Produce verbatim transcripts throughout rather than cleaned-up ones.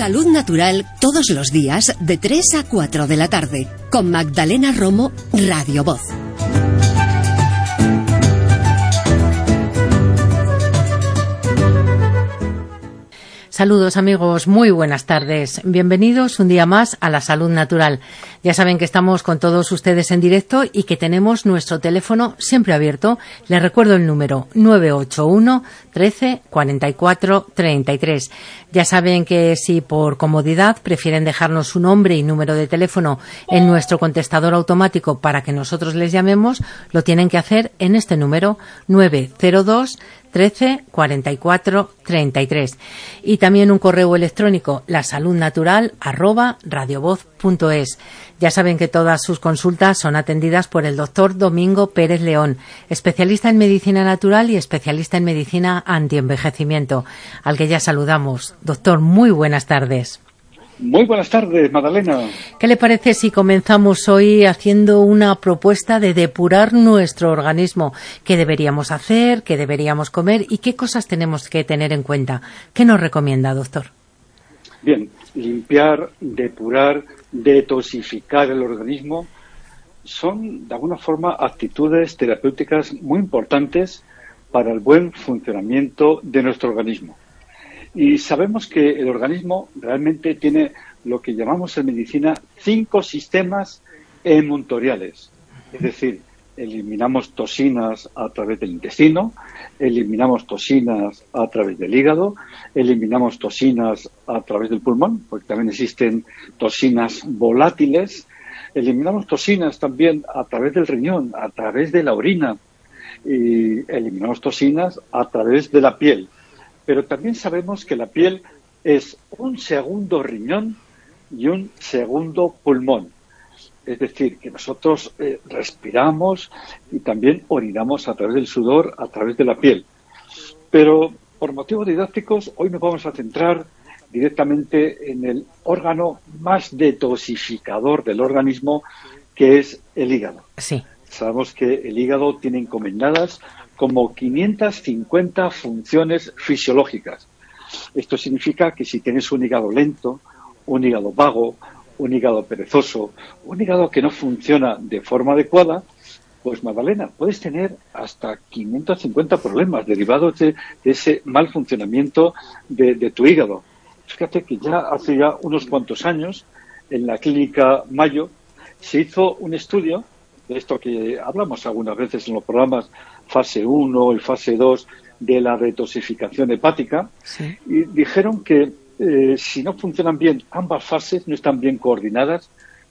Salud Natural todos los días de tres a cuatro de la tarde con Magdalena Romo, Radio Voz. Saludos amigos, muy buenas tardes. Bienvenidos un día más a La Salud Natural. Ya saben que estamos con todos ustedes en directo y que tenemos nuestro teléfono siempre abierto. Les recuerdo el número nueve ocho uno, trece, cuarenta y cuatro, treinta y tres. Ya saben que si por comodidad prefieren dejarnos su nombre y número de teléfono en nuestro contestador automático para que nosotros les llamemos, lo tienen que hacer en este número nueve cero dos, trece, cuarenta y cuatro, treinta y tres. Y también un correo electrónico, lasaludnatural arroba radiovoz punto es. Ya saben que todas sus consultas son atendidas por el doctor Domingo Pérez León, especialista en medicina natural y especialista en medicina antienvejecimiento, al que ya saludamos. Doctor, muy buenas tardes. Muy buenas tardes, Magdalena. ¿Qué le parece si comenzamos hoy haciendo una propuesta de depurar nuestro organismo? ¿Qué deberíamos hacer? ¿Qué deberíamos comer? ¿Y qué cosas tenemos que tener en cuenta? ¿Qué nos recomienda, doctor? Bien, limpiar, depurar, detoxificar el organismo son, de alguna forma, actitudes terapéuticas muy importantes para el buen funcionamiento de nuestro organismo. Y sabemos que el organismo realmente tiene lo que llamamos en medicina cinco sistemas emuntoriales. Es decir, eliminamos toxinas a través del intestino, eliminamos toxinas a través del hígado, eliminamos toxinas a través del pulmón, porque también existen toxinas volátiles, eliminamos toxinas también a través del riñón, a través de la orina, y eliminamos toxinas a través de la piel. Pero también sabemos que la piel es un segundo riñón y un segundo pulmón. Es decir, que nosotros eh, respiramos y también orinamos a través del sudor, a través de la piel. Pero por motivos didácticos, hoy nos vamos a centrar directamente en el órgano más detoxificador del organismo, que es el hígado. Sí. Sabemos que el hígado tiene encomendadas como quinientas cincuenta funciones fisiológicas. Esto significa que si tienes un hígado lento, un hígado vago, un hígado perezoso, un hígado que no funciona de forma adecuada, pues Magdalena, puedes tener hasta quinientos cincuenta problemas derivados de, de ese mal funcionamiento de, de tu hígado. Fíjate que ya hace ya unos cuantos años, en la clínica Mayo, se hizo un estudio de esto que hablamos algunas veces en los programas fase uno y fase dos de la detoxificación hepática, sí. Y dijeron que eh, si no funcionan bien ambas fases, no están bien coordinadas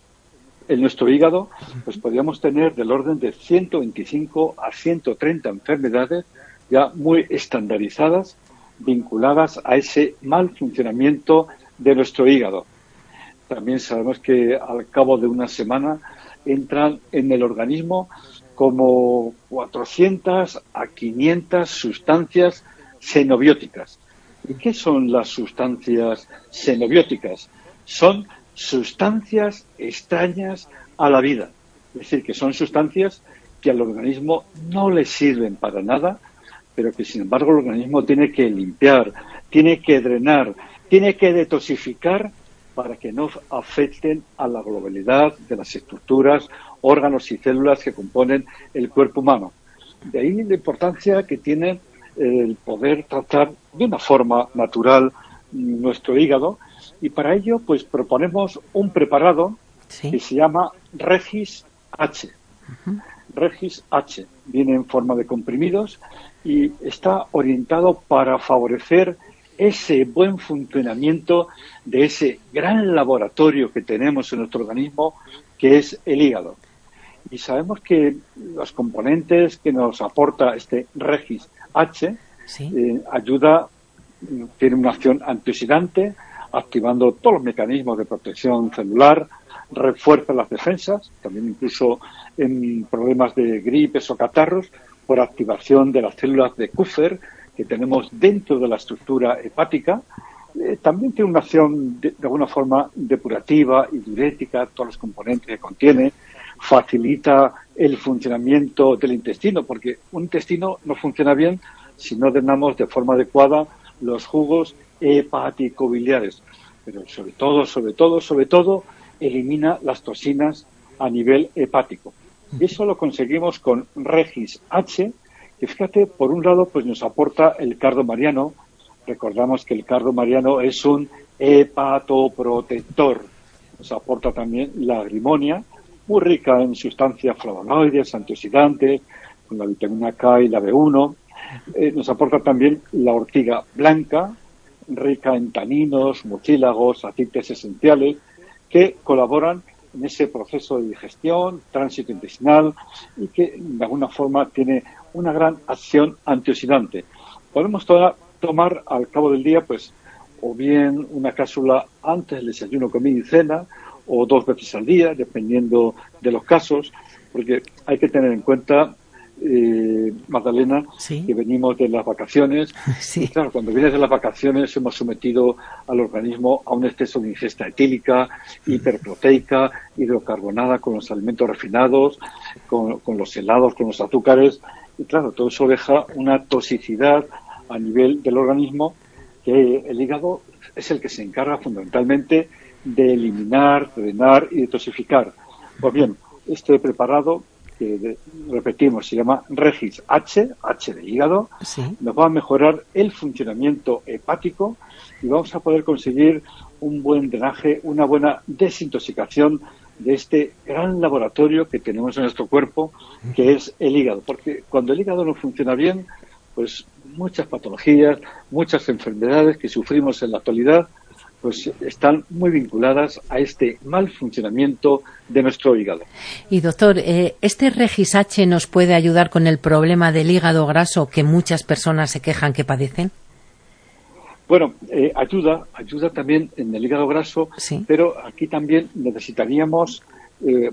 en nuestro hígado, pues podríamos tener del orden de ciento veinticinco a ciento treinta enfermedades ya muy estandarizadas, vinculadas a ese mal funcionamiento de nuestro hígado. También sabemos que al cabo de una semana entran en el organismo como cuatrocientas a quinientas sustancias xenobióticas. ¿Y qué son las sustancias xenobióticas? Son sustancias extrañas a la vida. Es decir, que son sustancias que al organismo no le sirven para nada, pero que sin embargo el organismo tiene que limpiar, tiene que drenar, tiene que detoxificar para que no afecten a la globalidad de las estructuras, órganos y células que componen el cuerpo humano. De ahí la importancia que tiene el poder tratar de una forma natural nuestro hígado, y para ello pues proponemos un preparado ¿Sí? que se llama Regis H. Uh-huh. Regis H viene en forma de comprimidos y está orientado para favorecer ese buen funcionamiento de ese gran laboratorio que tenemos en nuestro organismo, que es el hígado. Y sabemos que los componentes que nos aporta este Regis H ¿Sí? eh, ayuda, tiene una acción antioxidante, activando todos los mecanismos de protección celular, refuerza las defensas, también incluso en problemas de gripes o catarros, por activación de las células de Kupffer que tenemos dentro de la estructura hepática. Eh, también tiene una acción de, de alguna forma depurativa y diurética, todos los componentes que contiene, facilita el funcionamiento del intestino, porque un intestino no funciona bien si no drenamos de forma adecuada los jugos hepático-biliares. pero sobre todo, sobre todo, sobre todo, elimina las toxinas a nivel hepático. Y eso lo conseguimos con Regis H, que fíjate, por un lado, pues nos aporta el cardo mariano. Recordamos que el cardo mariano es un hepatoprotector. Nos aporta también la agrimonia, muy rica en sustancias flavonoides, antioxidantes, con la vitamina K y la B uno. Eh, nos aporta también la ortiga blanca, rica en taninos, mucílagos, aceites esenciales, que colaboran en ese proceso de digestión, tránsito intestinal, y que de alguna forma tiene una gran acción antioxidante. Podemos to- tomar al cabo del día, pues, o bien una cápsula antes del desayuno, comida y cena, o dos veces al día, dependiendo de los casos, porque hay que tener en cuenta, eh, Magdalena, ¿Sí? que venimos de las vacaciones. Sí. Y claro, cuando vienes de las vacaciones hemos sometido al organismo a un exceso de ingesta etílica, hiperproteica, hidrocarbonada con los alimentos refinados, con, con los helados, con los azúcares. Y claro, todo eso deja una toxicidad a nivel del organismo, que el hígado es el que se encarga fundamentalmente de eliminar, drenar y detoxificar. Pues bien, este preparado, que de, repetimos, se llama Regis H, H de hígado, Sí. nos va a mejorar el funcionamiento hepático y vamos a poder conseguir un buen drenaje, una buena desintoxicación de este gran laboratorio que tenemos en nuestro cuerpo, que es el hígado. Porque cuando el hígado no funciona bien, pues muchas patologías, muchas enfermedades que sufrimos en la actualidad, pues están muy vinculadas a este mal funcionamiento de nuestro hígado. Y doctor, eh, ¿este Regis H nos puede ayudar con el problema del hígado graso que muchas personas se quejan que padecen? Bueno, eh, ayuda, ayuda también en el hígado graso, Sí. pero aquí también necesitaríamos eh,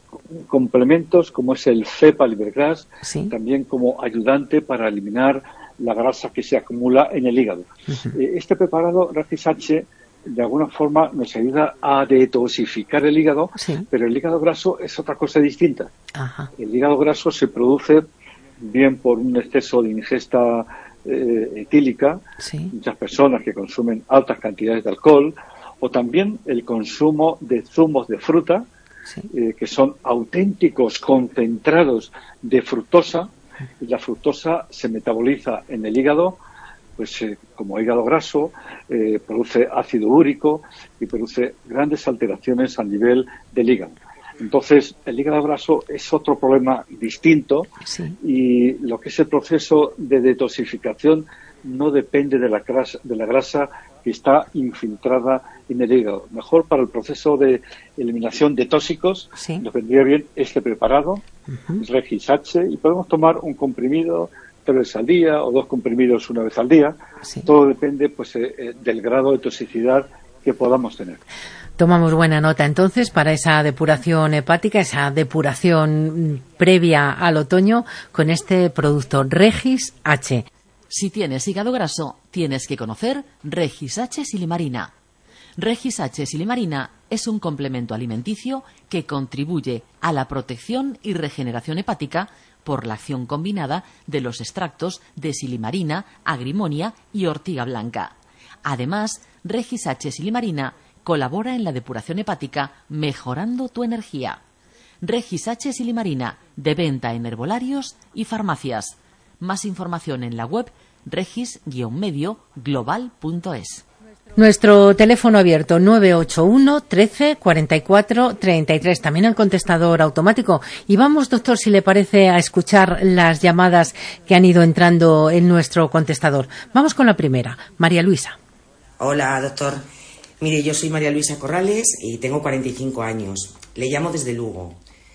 complementos como es el Cepa Libergras, Sí. también como ayudante para eliminar la grasa que se acumula en el hígado. Uh-huh. Eh, este preparado, Regis H, de alguna forma nos ayuda a detoxificar el hígado, sí. pero el hígado graso es otra cosa distinta. Ajá. El hígado graso se produce bien por un exceso de ingesta eh, etílica, sí. muchas personas que consumen altas cantidades de alcohol, o también el consumo de zumos de fruta, sí. eh, que son auténticos concentrados de fructosa, y la fructosa se metaboliza en el hígado, pues eh, como hígado graso, eh, produce ácido úrico y produce grandes alteraciones a nivel del hígado. Entonces, el hígado graso es otro problema distinto, sí. y lo que es el proceso de detoxificación no depende de la grasa, de la grasa que está infiltrada en el hígado. Mejor para el proceso de eliminación de tóxicos, sí. nos vendría bien este preparado, uh-huh. Regis H, y podemos tomar un comprimido tres veces al día o dos comprimidos una vez al día. Sí. Todo depende pues eh, del grado de toxicidad que podamos tener. Tomamos buena nota entonces para esa depuración hepática, esa depuración previa al otoño con este producto Regis H. Si tienes hígado graso, tienes que conocer Regis H Silimarina. Regis H Silimarina es un complemento alimenticio que contribuye a la protección y regeneración hepática por la acción combinada de los extractos de silimarina, agrimonia y ortiga blanca. Además, Regis H Silimarina colabora en la depuración hepática mejorando tu energía. Regis H Silimarina, de venta en herbolarios y farmacias. Más información en la web regis medio global punto es. Nuestro teléfono abierto nueve ocho uno, trece, cuarenta y cuatro, treinta y tres, también el contestador automático. Y vamos, doctor, si le parece, a escuchar las llamadas que han ido entrando en nuestro contestador. Vamos con la primera, María Luisa. Hola, doctor. Mire, yo soy María Luisa Corrales y tengo cuarenta y cinco años. Le llamo desde Lugo.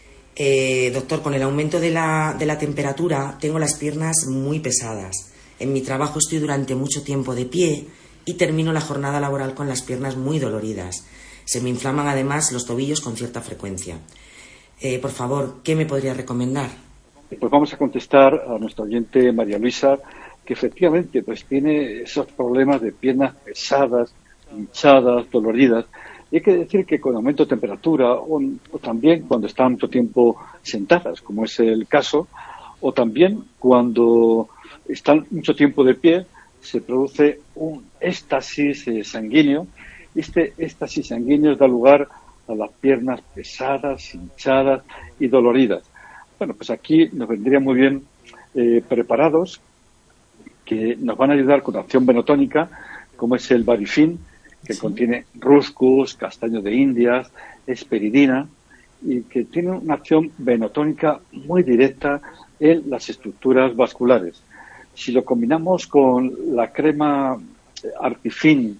Eh, doctor, con el aumento de la, de la temperatura tengo las piernas muy pesadas. En mi trabajo estoy durante mucho tiempo de pie y termino la jornada laboral con las piernas muy doloridas. Se me inflaman además los tobillos con cierta frecuencia. Eh, por favor, ¿qué me podría recomendar? Pues vamos a contestar a nuestra oyente María Luisa, que efectivamente pues tiene esos problemas de piernas pesadas, hinchadas, doloridas. Y hay que decir que con aumento de temperatura, o, o también cuando están mucho tiempo sentadas, como es el caso, o también cuando están mucho tiempo de pie, se produce un éxtasis eh, sanguíneo Este éxtasis sanguíneo da lugar a las piernas pesadas, hinchadas y doloridas. Bueno, pues aquí nos vendría muy bien eh, preparados que nos van a ayudar con acción venotónica, como es el Varifin, que sí. contiene ruscus, castaño de Indias, esperidina, y que tiene una acción venotónica muy directa en las estructuras vasculares. Si lo combinamos con la crema Artifin,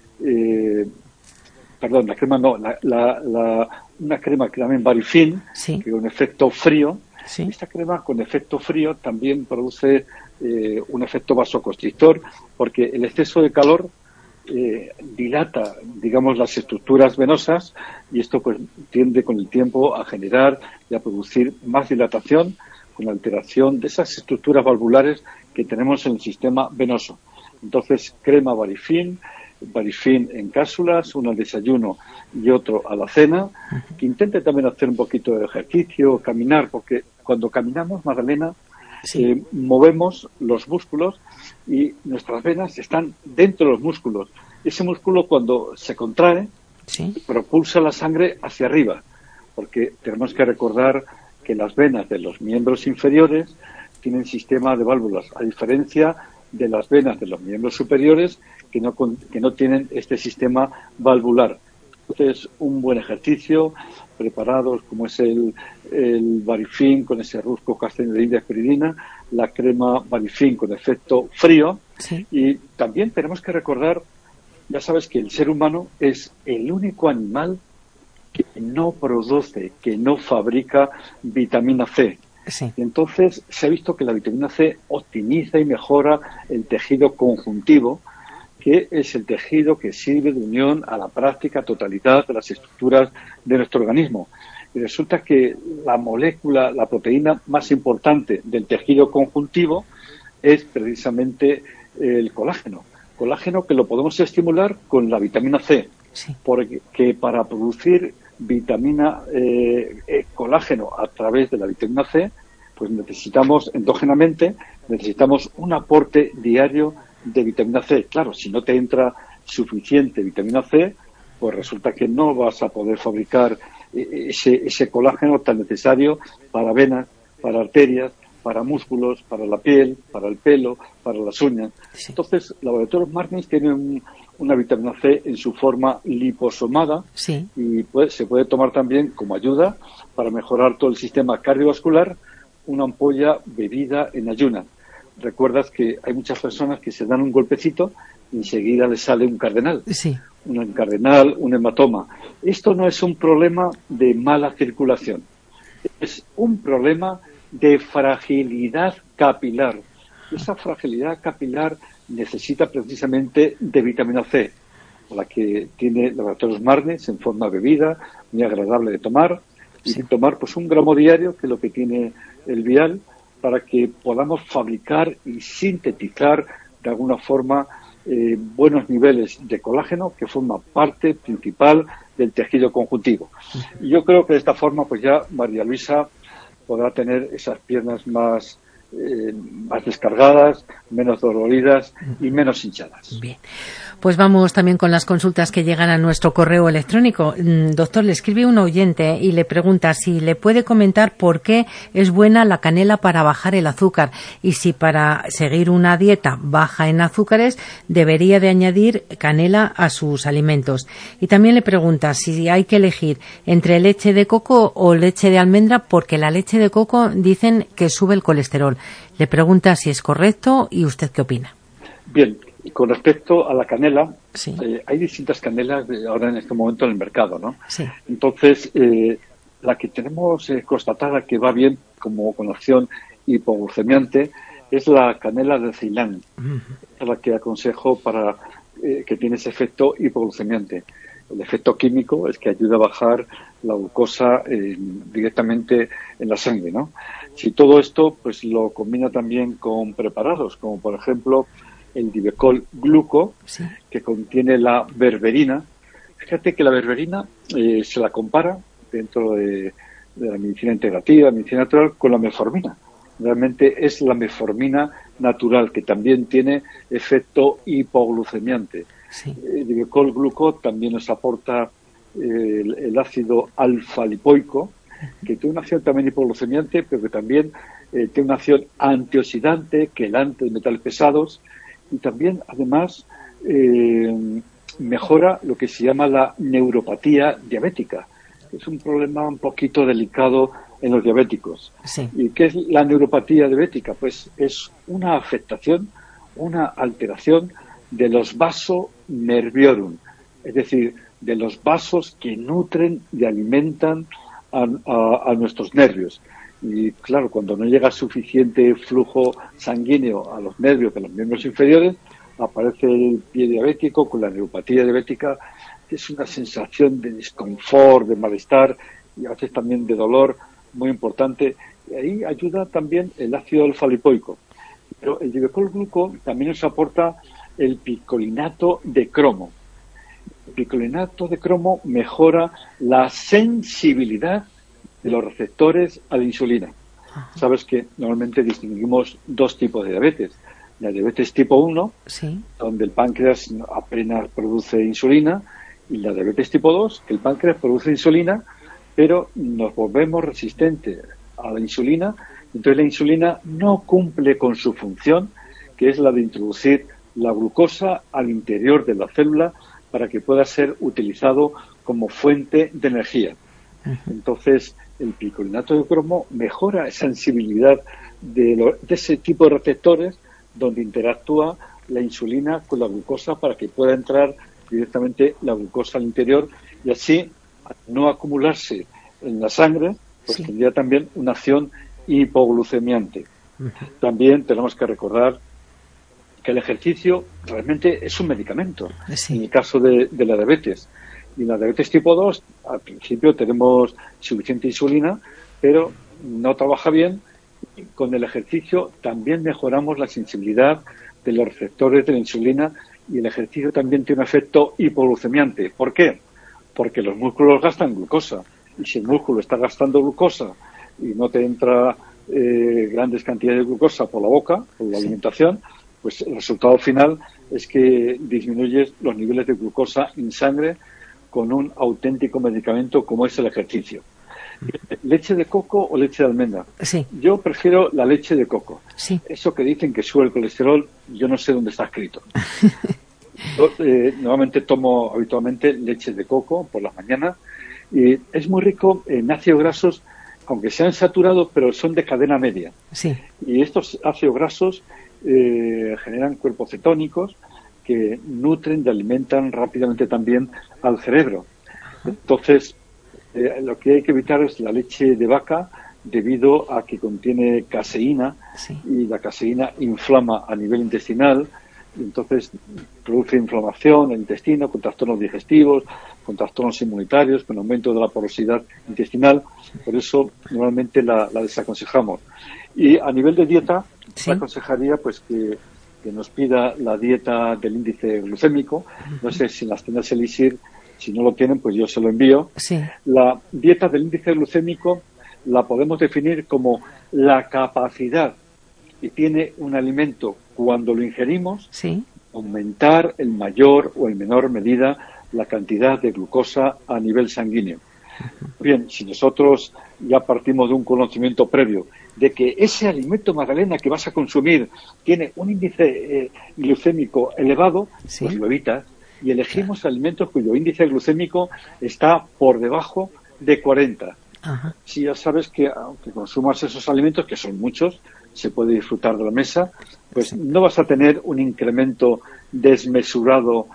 eh, perdón, la crema no, la, la, la, una crema que llaman Varifin, sí. que con efecto frío, sí. esta crema con efecto frío también produce eh, un efecto vasoconstrictor, porque el exceso de calor eh, dilata, digamos, las estructuras venosas, y esto pues tiende con el tiempo a generar y a producir más dilatación, con alteración de esas estructuras valvulares que tenemos en el sistema venoso. Entonces, crema Varifin, Varifin en cápsulas, uno al desayuno y otro a la cena, que intente también hacer un poquito de ejercicio, caminar, porque cuando caminamos, Magdalena, sí. eh, movemos los músculos y nuestras venas están dentro de los músculos. Ese músculo, cuando se contrae, sí. propulsa la sangre hacia arriba, porque tenemos que recordar que las venas de los miembros inferiores tienen sistema de válvulas, a diferencia de las venas de los miembros superiores que no, que no tienen este sistema valvular. Entonces, un buen ejercicio, preparados como es el, el Varifin con ese rusco castaño de India esperidina, la crema Varifin con efecto frío, sí. y también tenemos que recordar, ya sabes que el ser humano es el único animal que no produce, que no fabrica vitamina C. Sí. Y entonces se ha visto que la vitamina C optimiza y mejora el tejido conjuntivo, que es el tejido que sirve de unión a la práctica totalidad de las estructuras de nuestro organismo. Y resulta que la molécula, la proteína más importante del tejido conjuntivo es precisamente el colágeno. Colágeno que lo podemos estimular con la vitamina C, sí. porque para producir vitamina eh, eh, colágeno a través de la vitamina C, pues necesitamos endógenamente, necesitamos un aporte diario de vitamina C. Claro, si no te entra suficiente vitamina C, pues resulta que no vas a poder fabricar eh, ese, ese colágeno tan necesario para venas, para arterias, para músculos, para la piel, para el pelo, para las uñas. Sí. Entonces, Laboratorios Martins tiene un, una vitamina C en su forma liposomada, sí. y puede, se puede tomar también como ayuda para mejorar todo el sistema cardiovascular, una ampolla bebida en ayunas. Recuerdas que hay muchas personas que se dan un golpecito y enseguida les sale un cardenal, sí. un cardenal, un hematoma. Esto no es un problema de mala circulación, es un problema de fragilidad capilar. Esa fragilidad capilar necesita precisamente de vitamina C, la que tiene Laboratorios Martins en forma bebida, muy agradable de tomar, y sí. tomar pues un gramo diario, que es lo que tiene el vial, para que podamos fabricar y sintetizar de alguna forma eh, buenos niveles de colágeno, que forma parte principal del tejido conjuntivo. Y yo creo que de esta forma pues ya María Luisa podrá tener esas piernas más, eh, más descargadas, menos doloridas y menos hinchadas. Bien. Pues vamos también con las consultas que llegan a nuestro correo electrónico. Doctor, le escribe un oyente y le pregunta si le puede comentar por qué es buena la canela para bajar el azúcar y si para seguir una dieta baja en azúcares debería de añadir canela a sus alimentos. Y también le pregunta si hay que elegir entre leche de coco o leche de almendra, porque la leche de coco dicen que sube el colesterol. Le pregunta si es correcto y usted qué opina. Bien. Y con respecto a la canela, sí. eh, hay distintas canelas de, ahora en este momento en el mercado, ¿no? Sí. Entonces, eh, la que tenemos eh, constatada que va bien como con acción hipoglucemiante es la canela de Ceilán. Uh-huh. Es la que aconsejo para eh, que tiene ese efecto hipoglucemiante. El efecto químico es que ayuda a bajar la glucosa eh, directamente en la sangre, ¿no? Si todo esto pues lo combina también con preparados, como por ejemplo el Divecol Gluco, sí. que contiene la berberina. Fíjate que la berberina eh, se la compara dentro de, de la medicina integrativa, medicina natural, con la metformina. Realmente es la metformina natural, que también tiene efecto hipoglucemiante. Sí. El Divecol Gluco también nos aporta eh, el, el ácido alfa-lipoico, que tiene una acción también hipoglucemiante, pero que también eh, tiene una acción antioxidante, quelante de metales pesados, y también, además, eh, mejora lo que se llama la neuropatía diabética, que es un problema un poquito delicado en los diabéticos. Sí. ¿Y qué es la neuropatía diabética? Pues es una afectación, una alteración de los vasos nerviorum, es decir, de los vasos que nutren y alimentan a, a, a nuestros nervios. Y claro, cuando no llega suficiente flujo sanguíneo a los nervios de los miembros inferiores, aparece el pie diabético con la neuropatía diabética, que es una sensación de desconfort, de malestar y a veces también de dolor muy importante. Y ahí ayuda también el ácido alfa-lipoico. Pero el Divecol Gluco también nos aporta el picolinato de cromo. El picolinato de cromo mejora la sensibilidad de los receptores a la insulina. Sabes que normalmente distinguimos dos tipos de diabetes. La diabetes tipo uno, sí, donde el páncreas apenas produce insulina, y la diabetes tipo dos, que el páncreas produce insulina, pero nos volvemos resistentes a la insulina, entonces la insulina no cumple con su función, que es la de introducir la glucosa al interior de la célula para que pueda ser utilizado como fuente de energía. Uh-huh. Entonces, el picolinato de cromo mejora esa sensibilidad de, lo, de ese tipo de receptores donde interactúa la insulina con la glucosa para que pueda entrar directamente la glucosa al interior y así, al no acumularse en la sangre, pues sí, tendría también una acción hipoglucemiante. Uh-huh. También tenemos que recordar que el ejercicio realmente es un medicamento, sí, en el caso de, de la diabetes. Y en la diabetes tipo dos, al principio tenemos suficiente insulina, pero no trabaja bien. Con el ejercicio también mejoramos la sensibilidad de los receptores de la insulina y el ejercicio también tiene un efecto hipoglucemiante. ¿Por qué? Porque los músculos gastan glucosa y si el músculo está gastando glucosa y no te entra eh, grandes cantidades de glucosa por la boca, por la sí, alimentación, pues el resultado final es que disminuyes los niveles de glucosa en sangre con un auténtico medicamento como es el ejercicio. ¿Leche de coco o leche de almendra? Sí. Yo prefiero la leche de coco. Sí. Eso que dicen que sube el colesterol, yo no sé dónde está escrito. Yo eh, normalmente tomo habitualmente leche de coco por las mañanas y es muy rico en ácidos grasos, aunque sean saturados, pero son de cadena media. Sí. Y estos ácidos grasos eh, generan cuerpos cetónicos que nutren y alimentan rápidamente también al cerebro. Entonces, eh, lo que hay que evitar es la leche de vaca debido a que contiene caseína, sí, y la caseína inflama a nivel intestinal y entonces produce inflamación en el intestino con trastornos digestivos, con trastornos inmunitarios, con aumento de la porosidad intestinal. Por eso normalmente la, la desaconsejamos. Y a nivel de dieta, sí, aconsejaría pues que que nos pida la dieta del índice glucémico. No sé si las tiendas Elixir, si no lo tienen, pues yo se lo envío. Sí. La dieta del índice glucémico la podemos definir como la capacidad que tiene un alimento cuando lo ingerimos, sí, aumentar en mayor o en menor medida la cantidad de glucosa a nivel sanguíneo. Bien, si nosotros ya partimos de un conocimiento previo de que ese alimento, Magdalena, que vas a consumir tiene un índice eh, glucémico elevado, ¿sí?, pues lo evitas y elegimos claro. alimentos cuyo índice glucémico está por debajo de cuarenta. Ajá. Si ya sabes que aunque consumas esos alimentos, que son muchos, se puede disfrutar de la mesa, pues sí, no vas a tener un incremento desmesurado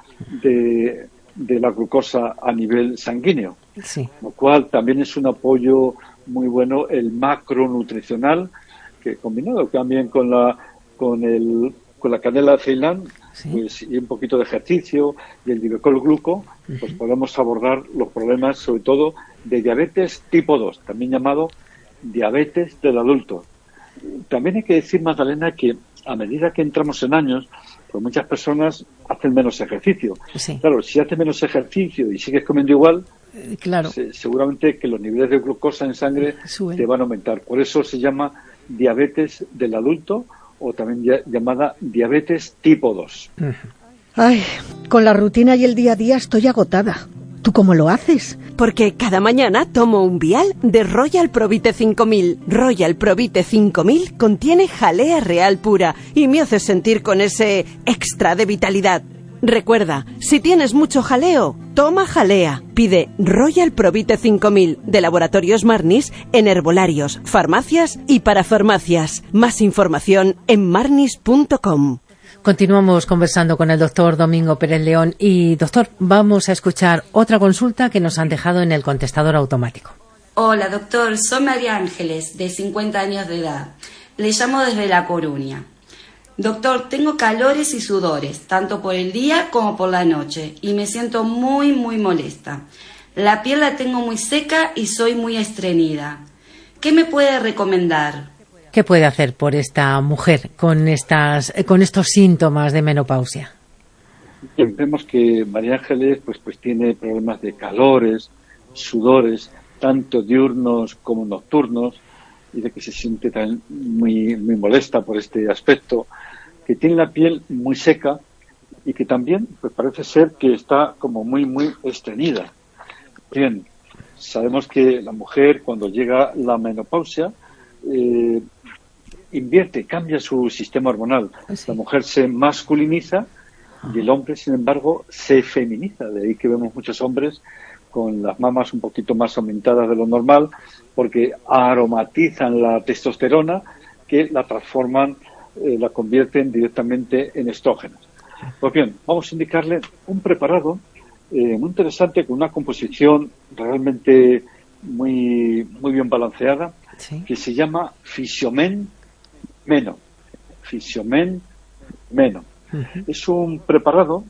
de, de la glucosa a nivel sanguíneo. Sí. Lo cual también es un apoyo muy bueno el macronutricional, que combinado también con la con el con la canela de Ceilán, sí, pues, y un poquito de ejercicio y el Divecol Gluco, uh-huh, pues podemos abordar los problemas sobre todo de diabetes tipo dos, también llamado diabetes del adulto. También hay que decir, Magdalena, que a medida que entramos en años, pues muchas personas hacen menos ejercicio. Sí. Claro, si haces menos ejercicio y sigues comiendo igual, eh, claro, se, seguramente que los niveles de glucosa en sangre Suben. te van a aumentar. Por eso se llama diabetes del adulto o también ya, llamada diabetes tipo dos. Uh-huh. Ay, con la rutina y el día a día estoy agotada. ¿Tú cómo lo haces? Porque cada mañana tomo un vial de Royal Provite cinco mil. Royal Provite cinco mil contiene jalea real pura y me hace sentir con ese extra de vitalidad. Recuerda, si tienes mucho jaleo, toma jalea. Pide Royal Provite cinco mil de Laboratorios Marnis en herbolarios, farmacias y parafarmacias. Más información en marnis punto com. Continuamos conversando con el doctor Domingo Pérez León y, doctor, vamos a escuchar otra consulta que nos han dejado en el contestador automático. Hola, doctor, soy María Ángeles, de cincuenta años de edad. Le llamo desde La Coruña. Doctor, tengo calores y sudores, tanto por el día como por la noche, y me siento muy, muy molesta. La piel la tengo muy seca y soy muy estreñida. ¿Qué me puede recomendar? ¿Qué puede hacer por esta mujer con estas, con estos síntomas de menopausia? Bien, vemos que María Ángeles pues, pues tiene problemas de calores, sudores, tanto diurnos como nocturnos, y de que se siente también muy, muy molesta por este aspecto, que tiene la piel muy seca y que también pues parece ser que está como muy, muy estreñida. Bien, sabemos que la mujer cuando llega la menopausia eh, invierte, cambia su sistema hormonal. Sí. La mujer se masculiniza y el hombre, sin embargo, se feminiza. De ahí que vemos muchos hombres con las mamas un poquito más aumentadas de lo normal, porque aromatizan la testosterona, que la transforman, eh, la convierten directamente en estrógenos. Pues bien, vamos a indicarle un preparado eh, muy interesante, con una composición realmente muy, muy bien balanceada, sí, que se llama Fisiomen Meno. Fisiomen Meno. Uh-huh. Es un preparado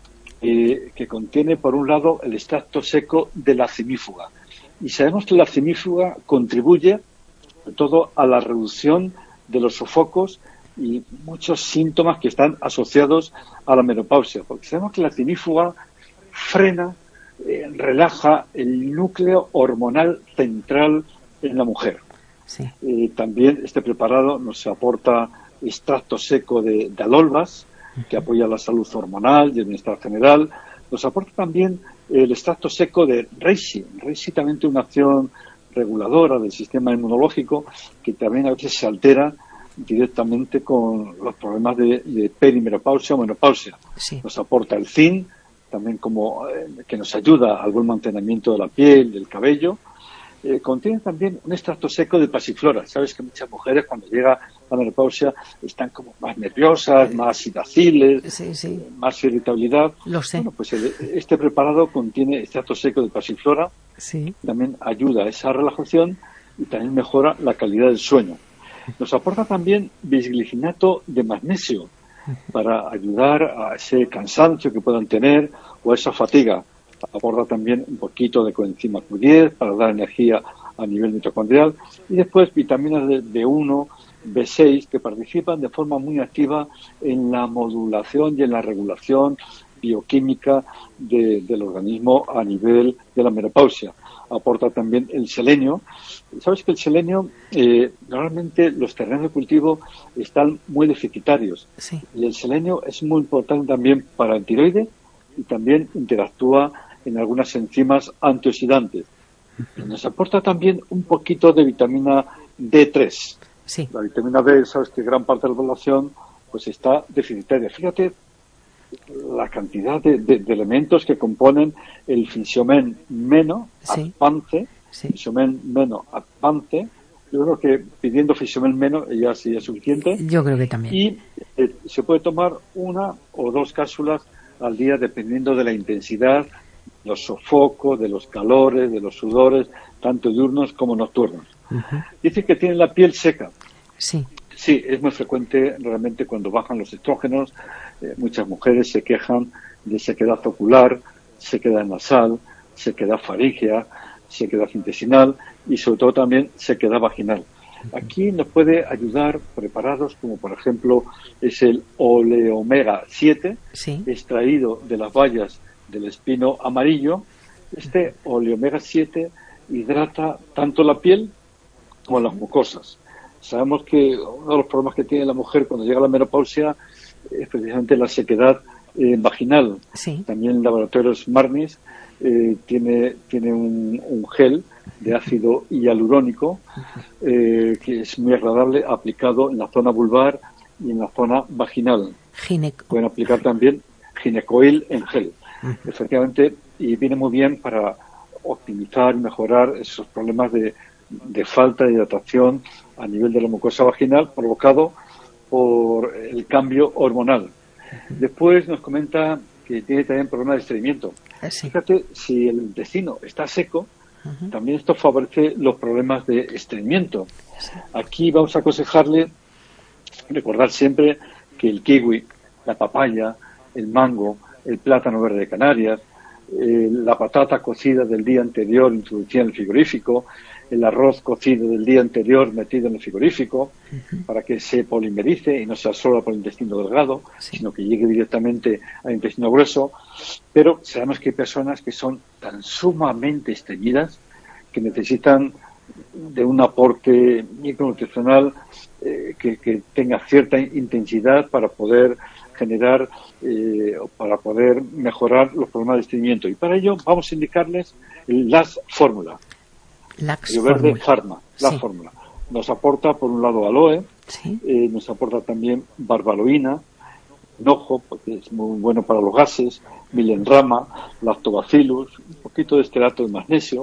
eh, que contiene, por un lado, el extracto seco de la cimífuga. Y sabemos que la cimífuga contribuye, sobre todo, a la reducción de los sofocos y muchos síntomas que están asociados a la menopausia. Porque sabemos que la cimífuga frena, eh, relaja el núcleo hormonal central en la mujer. Sí. Eh, también este preparado nos aporta extracto seco de, de alolvas, uh-huh, que apoya la salud hormonal y el bienestar general. Nos aporta también el extracto seco de reishi. Reishi también tiene una acción reguladora del sistema inmunológico, que también a veces se altera directamente con los problemas de, de perimenopausia o menopausia. Sí. Nos aporta el zinc, también como eh, que nos ayuda al buen mantenimiento de la piel, del cabello. Eh, contiene también un extracto seco de pasiflora. Sabes que muchas mujeres cuando llega la menopausia están como más nerviosas, más irascibles, sí, sí, eh, más irritabilidad. Lo sé. Bueno, pues el, este preparado contiene extracto seco de pasiflora. Sí. También ayuda a esa relajación y también mejora la calidad del sueño. Nos aporta también bisglicinato de magnesio para ayudar a ese cansancio que puedan tener o a esa fatiga. Aporta también un poquito de coenzima Q diez para dar energía a nivel mitocondrial, y después vitaminas de B uno, B seis, que participan de forma muy activa en la modulación y en la regulación bioquímica de, del organismo a nivel de la menopausia. Aporta también el selenio. Sabes que el selenio, eh, normalmente los terrenos de cultivo están muy deficitarios, sí, y el selenio es muy importante también para el tiroides y también interactúa en algunas enzimas antioxidantes. Nos aporta también un poquito de vitamina D tres. Sí. La vitamina D, sabes que gran parte de la población pues está deficitaria. Fíjate la cantidad de, de, de elementos que componen el Fisiomen Meno sí. Advance, sí. Fisiomen Meno Advance. Yo creo que pidiendo Fisiomen Meno ya sería suficiente. Yo creo que también. Y eh, se puede tomar una o dos cápsulas al día dependiendo de la intensidad, de los sofocos, de los calores, de los sudores, tanto diurnos como nocturnos. Uh-huh. Dice que tiene la piel seca. Sí. Sí, es muy frecuente realmente cuando bajan los estrógenos. Eh, muchas mujeres se quejan de sequedad ocular, sequedad nasal, sequedad faríngea, sequedad intestinal y sobre todo también sequedad vaginal. Aquí nos puede ayudar preparados como por ejemplo es el oleomega siete, sí, extraído de las bayas del espino amarillo. Este oleomega siete hidrata tanto la piel como las mucosas. Sabemos que uno de los problemas que tiene la mujer cuando llega a la menopausia es precisamente la sequedad eh, vaginal. Sí. También el laboratorio Marnis eh, tiene, tiene un, un gel de ácido hialurónico eh, que es muy agradable, aplicado en la zona vulvar y en la zona vaginal. Gineco. Pueden aplicar también ginecoil en gel. Uh-huh. Efectivamente, y viene muy bien para optimizar y mejorar esos problemas de, de falta de hidratación a nivel de la mucosa vaginal provocado por el cambio hormonal. Uh-huh. Después nos comenta que tiene también problemas de estreñimiento. Sí. Fíjate, si el intestino está seco, uh-huh, también esto favorece los problemas de estreñimiento. Sí. Aquí vamos a aconsejarle recordar siempre que el kiwi, la papaya, el mango, el plátano verde de Canarias, eh, la patata cocida del día anterior introducida en el frigorífico, el arroz cocido del día anterior metido en el frigorífico, uh-huh, para que se polimerice y no se absorba por el intestino delgado, sí, sino que llegue directamente al intestino grueso. Pero sabemos que hay personas que son tan sumamente estreñidas que necesitan de un aporte micronutricional eh, que, que tenga cierta intensidad para poder generar eh, o para poder mejorar los problemas de estreñimiento. Y para ello vamos a indicarles el L A S Fórmula. Río Verde Pharma, la sí. fórmula. Nos aporta, por un lado, aloe, sí, eh, nos aporta también barbaloína, hinojo, porque es muy bueno para los gases, milenrama, lactobacillus, un poquito de esterato de magnesio.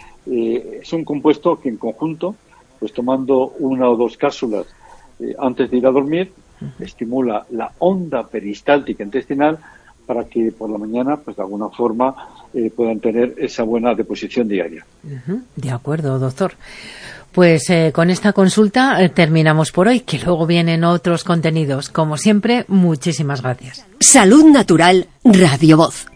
Eh, es un compuesto que en conjunto, pues tomando una o dos cápsulas eh, antes de ir a dormir, uh-huh, estimula la onda peristáltica intestinal para que por la mañana, pues de alguna forma, eh, puedan tener esa buena deposición diaria. Uh-huh. De acuerdo, doctor. Pues eh, con esta consulta eh, terminamos por hoy, que luego vienen otros contenidos. Como siempre, muchísimas gracias. Salud Natural, Radio Voz.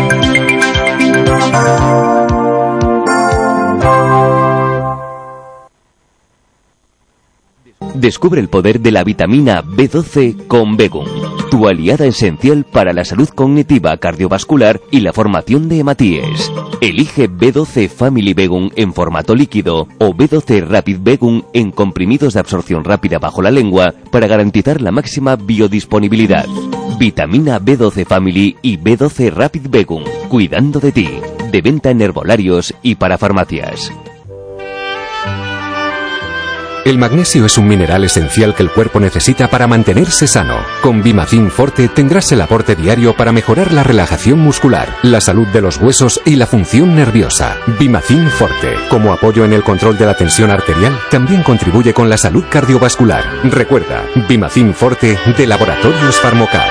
Descubre el poder de la vitamina B doce con Begum, tu aliada esencial para la salud cognitiva, cardiovascular y la formación de hematíes. Elige B doce Family Begum en formato líquido o B doce Rapid Begum en comprimidos de absorción rápida bajo la lengua para garantizar la máxima biodisponibilidad. Vitamina B doce Family y B doce Rapid Begum, cuidando de ti. De venta en herbolarios y para farmacias. El magnesio es un mineral esencial que el cuerpo necesita para mantenerse sano. Con Bimacin Forte tendrás el aporte diario para mejorar la relajación muscular, la salud de los huesos y la función nerviosa. Bimacin Forte, como apoyo en el control de la tensión arterial, también contribuye con la salud cardiovascular. Recuerda, Bimacin Forte de Laboratorios Pharmocat.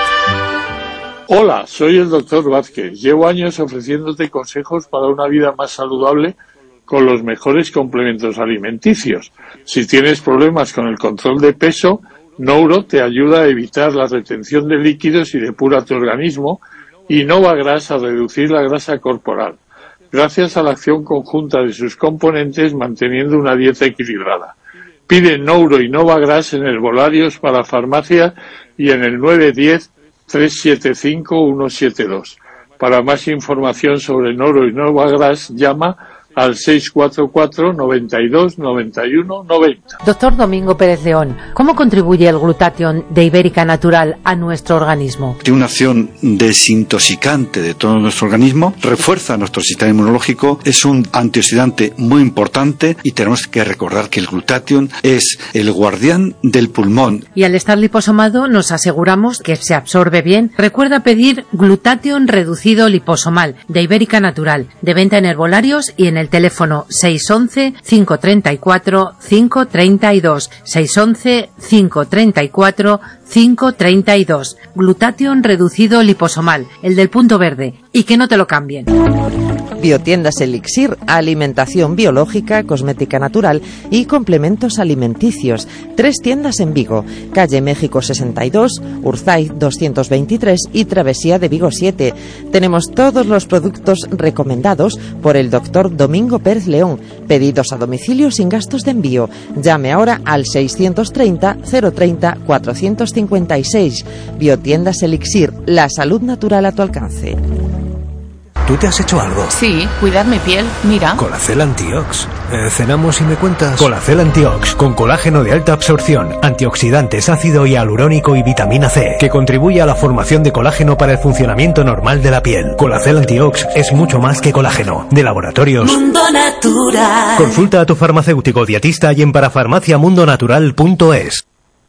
Hola, soy el doctor Vázquez. Llevo años ofreciéndote consejos para una vida más saludable con los mejores complementos alimenticios. Si tienes problemas con el control de peso, Nouro te ayuda a evitar la retención de líquidos y depura tu organismo, y Novagras a reducir la grasa corporal, gracias a la acción conjunta de sus componentes manteniendo una dieta equilibrada. Pide Nouro y Novagras en herbolarios para farmacia y en el nueve uno cero, tres siete cinco, uno siete dos. Para más información sobre Nouro y Novagras, llama al seis cuatro cuatro, noventa y dos, noventa y uno, noventa. Doctor Domingo Pérez León, ¿cómo contribuye el glutatión de Ibérica Natural a nuestro organismo? Tiene una acción desintoxicante de todo nuestro organismo, refuerza nuestro sistema inmunológico, es un antioxidante muy importante y tenemos que recordar que el glutatión es el guardián del pulmón. Y al estar liposomado nos aseguramos que se absorbe bien. Recuerda pedir glutatión reducido liposomal de Ibérica Natural, de venta en herbolarios y en el el teléfono seis once, cinco treinta y cuatro, cinco treinta y dos, seis once, cinco treinta y cuatro, cinco treinta y dos. Glutatión reducido liposomal, el del punto verde, y que no te lo cambien. Biotiendas Elixir, alimentación biológica, cosmética natural y complementos alimenticios. Tres tiendas en Vigo, calle México sesenta y dos, Urzay doscientos veintitrés y Travesía de Vigo siete. Tenemos todos los productos recomendados por el doctor Domingo Pérez León. Pedidos a domicilio sin gastos de envío. Llame ahora al seiscientos treinta, cero treinta, cuatrocientos cincuenta y seis. Biotiendas Elixir, la salud natural a tu alcance. ¿tú te has hecho algo? Sí, cuidar mi piel, mira. Colacel Antiox. Eh, ¿Cenamos y me cuentas? Colacel Antiox, con colágeno de alta absorción, antioxidantes, ácido hialurónico y vitamina C, que contribuye a la formación de colágeno para el funcionamiento normal de la piel. Colacel Antiox es mucho más que colágeno. De Laboratorios Mundo Natural. Consulta a tu farmacéutico dietista y en parafarmaciamundonatural punto es.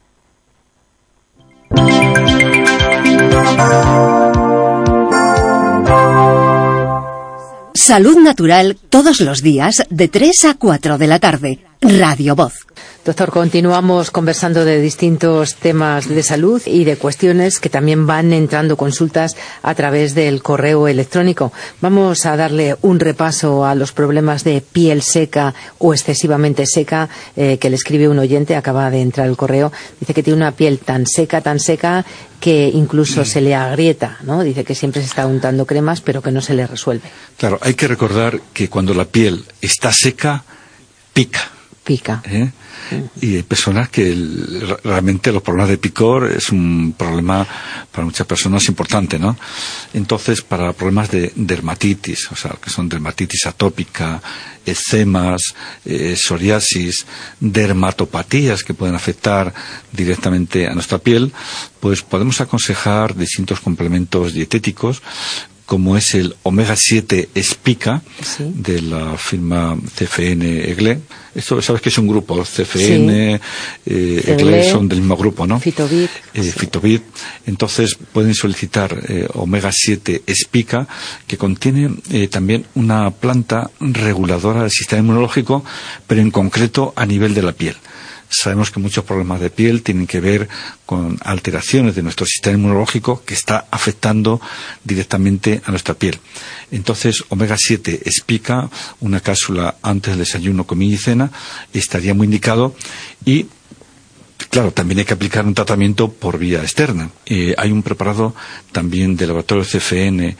Salud Natural todos los días de tres a cuatro de la tarde. Radio Voz. Doctor, continuamos conversando de distintos temas de salud y de cuestiones que también van entrando consultas a través del correo electrónico. Vamos a darle un repaso a los problemas de piel seca o excesivamente seca eh, que le escribe un oyente. Acaba de entrar el correo. Dice que tiene una piel tan seca, tan seca que incluso se le agrieta, ¿no? Dice que siempre se está untando cremas pero que no se le resuelve. Claro, hay que recordar que cuando la piel está seca, pica. Pica. ¿Eh? Y hay personas que el, realmente los problemas de picor es un problema para muchas personas importante, ¿no? Entonces, para problemas de dermatitis, o sea, que son dermatitis atópica, eczemas, eh, psoriasis, dermatopatías que pueden afectar directamente a nuestra piel, pues podemos aconsejar distintos complementos dietéticos, como es el omega siete Spica, sí, de la firma C F N Egle. Esto, sabes que es un grupo, C F N, sí, eh, Egle son del mismo grupo, ¿no? Fitobit. Eh, sí. Fitobit. Entonces pueden solicitar eh, omega siete Spica, que contiene eh, también una planta reguladora del sistema inmunológico, pero en concreto a nivel de la piel. Sabemos que muchos problemas de piel tienen que ver con alteraciones de nuestro sistema inmunológico que está afectando directamente a nuestra piel. Entonces, omega siete Spica, una cápsula antes del desayuno, comida y cena, estaría muy indicado. Y claro, también hay que aplicar un tratamiento por vía externa. Eh, hay un preparado también del laboratorio C F N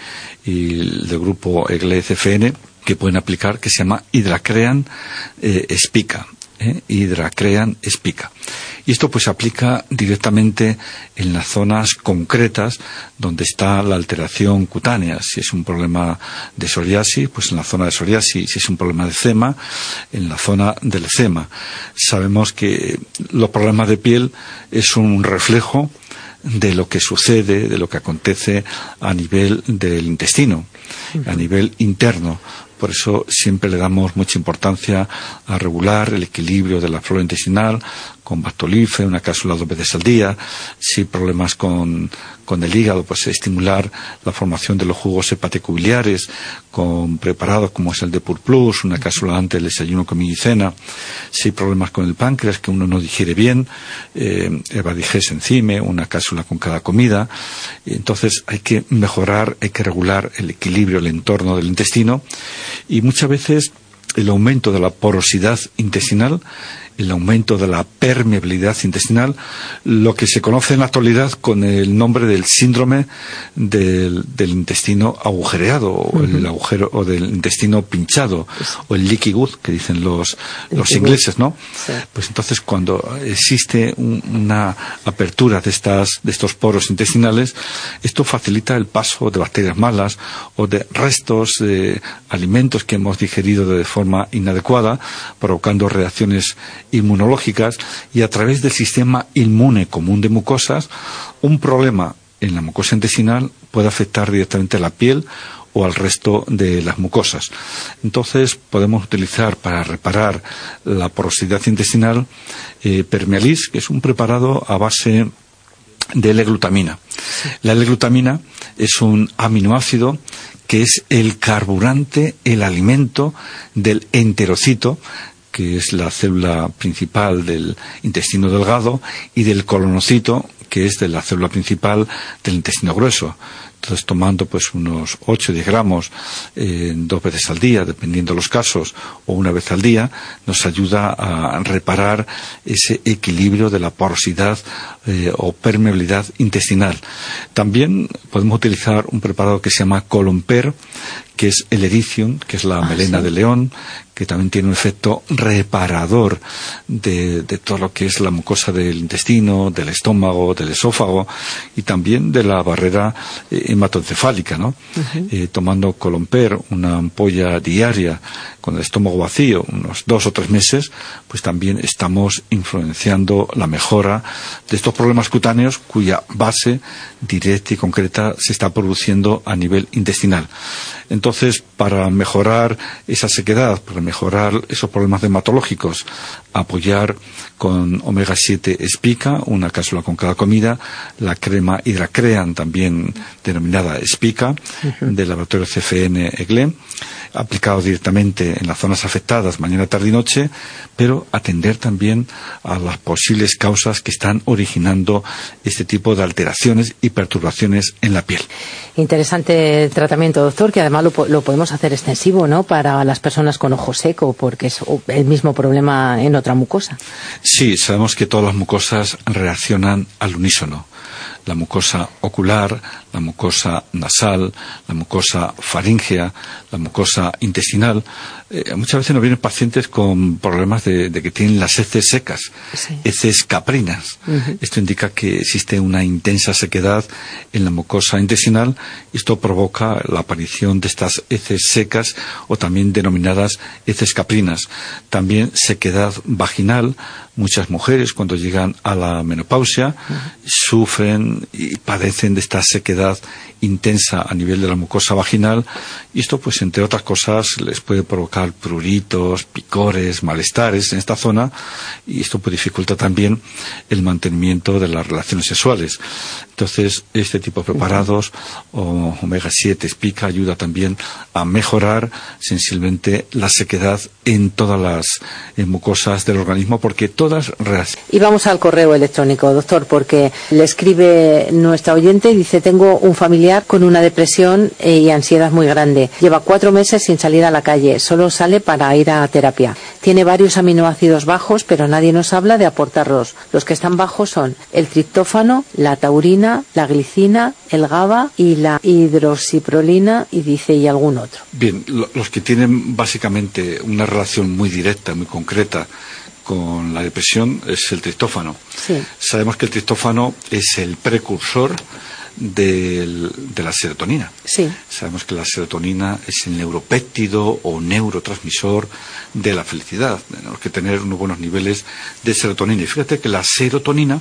y del grupo Egle C F N que pueden aplicar, que se llama Hidracrean eh, Spica. ¿Eh? Hidracrean Spica. Y esto pues se aplica directamente en las zonas concretas donde está la alteración cutánea. Si es un problema de psoriasis, pues en la zona de psoriasis. Si es un problema de eczema, en la zona del eczema. Sabemos que los problemas de piel es un reflejo de lo que sucede, de lo que acontece a nivel del intestino, a nivel interno. Por eso siempre le damos mucha importancia a regular el equilibrio de la flora intestinal con Bactolife, una cápsula dos veces al día. Si hay problemas con, con el hígado, pues estimular la formación de los jugos hepatobiliares con preparados como es el de Pur Plus, una cápsula antes del desayuno, comida y cena. Si hay problemas con el páncreas, que uno no digiere bien, eh, Evadiges Enzyme, una cápsula con cada comida. Entonces hay que mejorar, hay que regular el equilibrio, el entorno del intestino. Y muchas veces el aumento de la porosidad intestinal, el aumento de la permeabilidad intestinal, lo que se conoce en la actualidad con el nombre del síndrome del, del intestino agujereado, uh-huh, o el agujero, o del intestino pinchado, o el leaky gut, que dicen los, los ingleses, ¿no? Sí. Pues entonces cuando existe un, una apertura de estas, de estos poros intestinales, esto facilita el paso de bacterias malas o de restos de alimentos que hemos digerido de forma inadecuada, provocando reacciones inmunológicas, y a través del sistema inmune común de mucosas, un problema en la mucosa intestinal puede afectar directamente a la piel o al resto de las mucosas. Entonces podemos utilizar para reparar la porosidad intestinal eh, Permealis, que es un preparado a base de L-glutamina. La L-glutamina es un aminoácido que es el carburante, el alimento del enterocito, que es la célula principal del intestino delgado, y del colonocito, que es de la célula principal del intestino grueso. Entonces, tomando pues unos ocho o diez gramos eh, dos veces al día, dependiendo de los casos, o una vez al día, nos ayuda a reparar ese equilibrio de la porosidad eh, o permeabilidad intestinal. También podemos utilizar un preparado que se llama Colomper, que es el Ericium, que es la ah, melena ¿sí? de león, que también tiene un efecto reparador de, de todo lo que es la mucosa del intestino, del estómago, de del esófago y también de la barrera eh, hematoencefálica, ¿no? Uh-huh. Eh, tomando Colomper, una ampolla diaria con el estómago vacío, unos dos o tres meses, pues también estamos influenciando la mejora de estos problemas cutáneos cuya base directa y concreta se está produciendo a nivel intestinal. Entonces, para mejorar esa sequedad, para mejorar esos problemas dermatológicos, apoyar con omega siete Spica, una cápsula con cada comida, la crema Hidracrean, también denominada Spica, uh-huh. del laboratorio C F N Eglé, aplicado directamente en las zonas afectadas mañana, tarde y noche, pero atender también a las posibles causas que están originando este tipo de alteraciones y perturbaciones en la piel. Interesante tratamiento, doctor, que además lo, lo podemos hacer extensivo, ¿no?, para las personas con ojo seco, porque es el mismo problema en otra mucosa. Sí, sabemos que todas las mucosas reaccionan al unísono. La mucosa ocular, la mucosa nasal, la mucosa faríngea, la mucosa intestinal. Eh, muchas veces nos vienen pacientes con problemas de, de que tienen las heces secas, sí. heces caprinas. Uh-huh. Esto indica que existe una intensa sequedad en la mucosa intestinal y esto provoca la aparición de estas heces secas o también denominadas heces caprinas. También sequedad vaginal. Muchas mujeres cuando llegan a la menopausia uh-huh. sufren y padecen de esta sequedad intensa a nivel de la mucosa vaginal y esto pues entre otras cosas les puede provocar pruritos, picores, malestares en esta zona y esto pues dificulta también el mantenimiento de las relaciones sexuales. Entonces este tipo de preparados o omega siete Spica ayuda también a mejorar sensiblemente la sequedad en todas las en mucosas del organismo porque todas reaccionan. Y vamos al correo electrónico, doctor, porque le escribe nuestra oyente y dice: tengo un familiar con una depresión y ansiedad muy grande. Lleva cuatro meses sin salir a la calle, solo sale para ir a terapia. Tiene varios aminoácidos bajos, pero nadie nos habla de aportarlos. Los que están bajos son el triptófano, la taurina, la glicina, el GABA y la hidroxiprolina, y dice, y algún otro. Bien, lo, los que tienen básicamente una relación muy directa, muy concreta con la depresión es el triptófano. Sí. Sabemos que el triptófano es el precursor del, de la serotonina. Sí. Sabemos que la serotonina es el neuropéptido o neurotransmisor de la felicidad. Tenemos que tener unos buenos niveles de serotonina. Y fíjate que la serotonina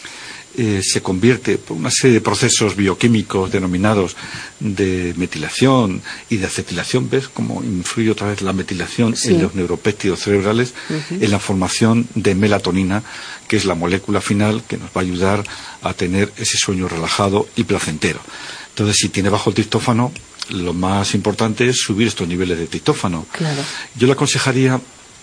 Eh, se convierte por una serie de procesos bioquímicos denominados de metilación y de acetilación. ¿Ves cómo influye otra vez la metilación sí. en los neuropéptidos cerebrales? Uh-huh. En la formación de melatonina, que es la molécula final que nos va a ayudar a tener ese sueño relajado y placentero. Entonces, si tiene bajo el triptófano, lo más importante es subir estos niveles de triptófano. Claro. Yo le aconsejaría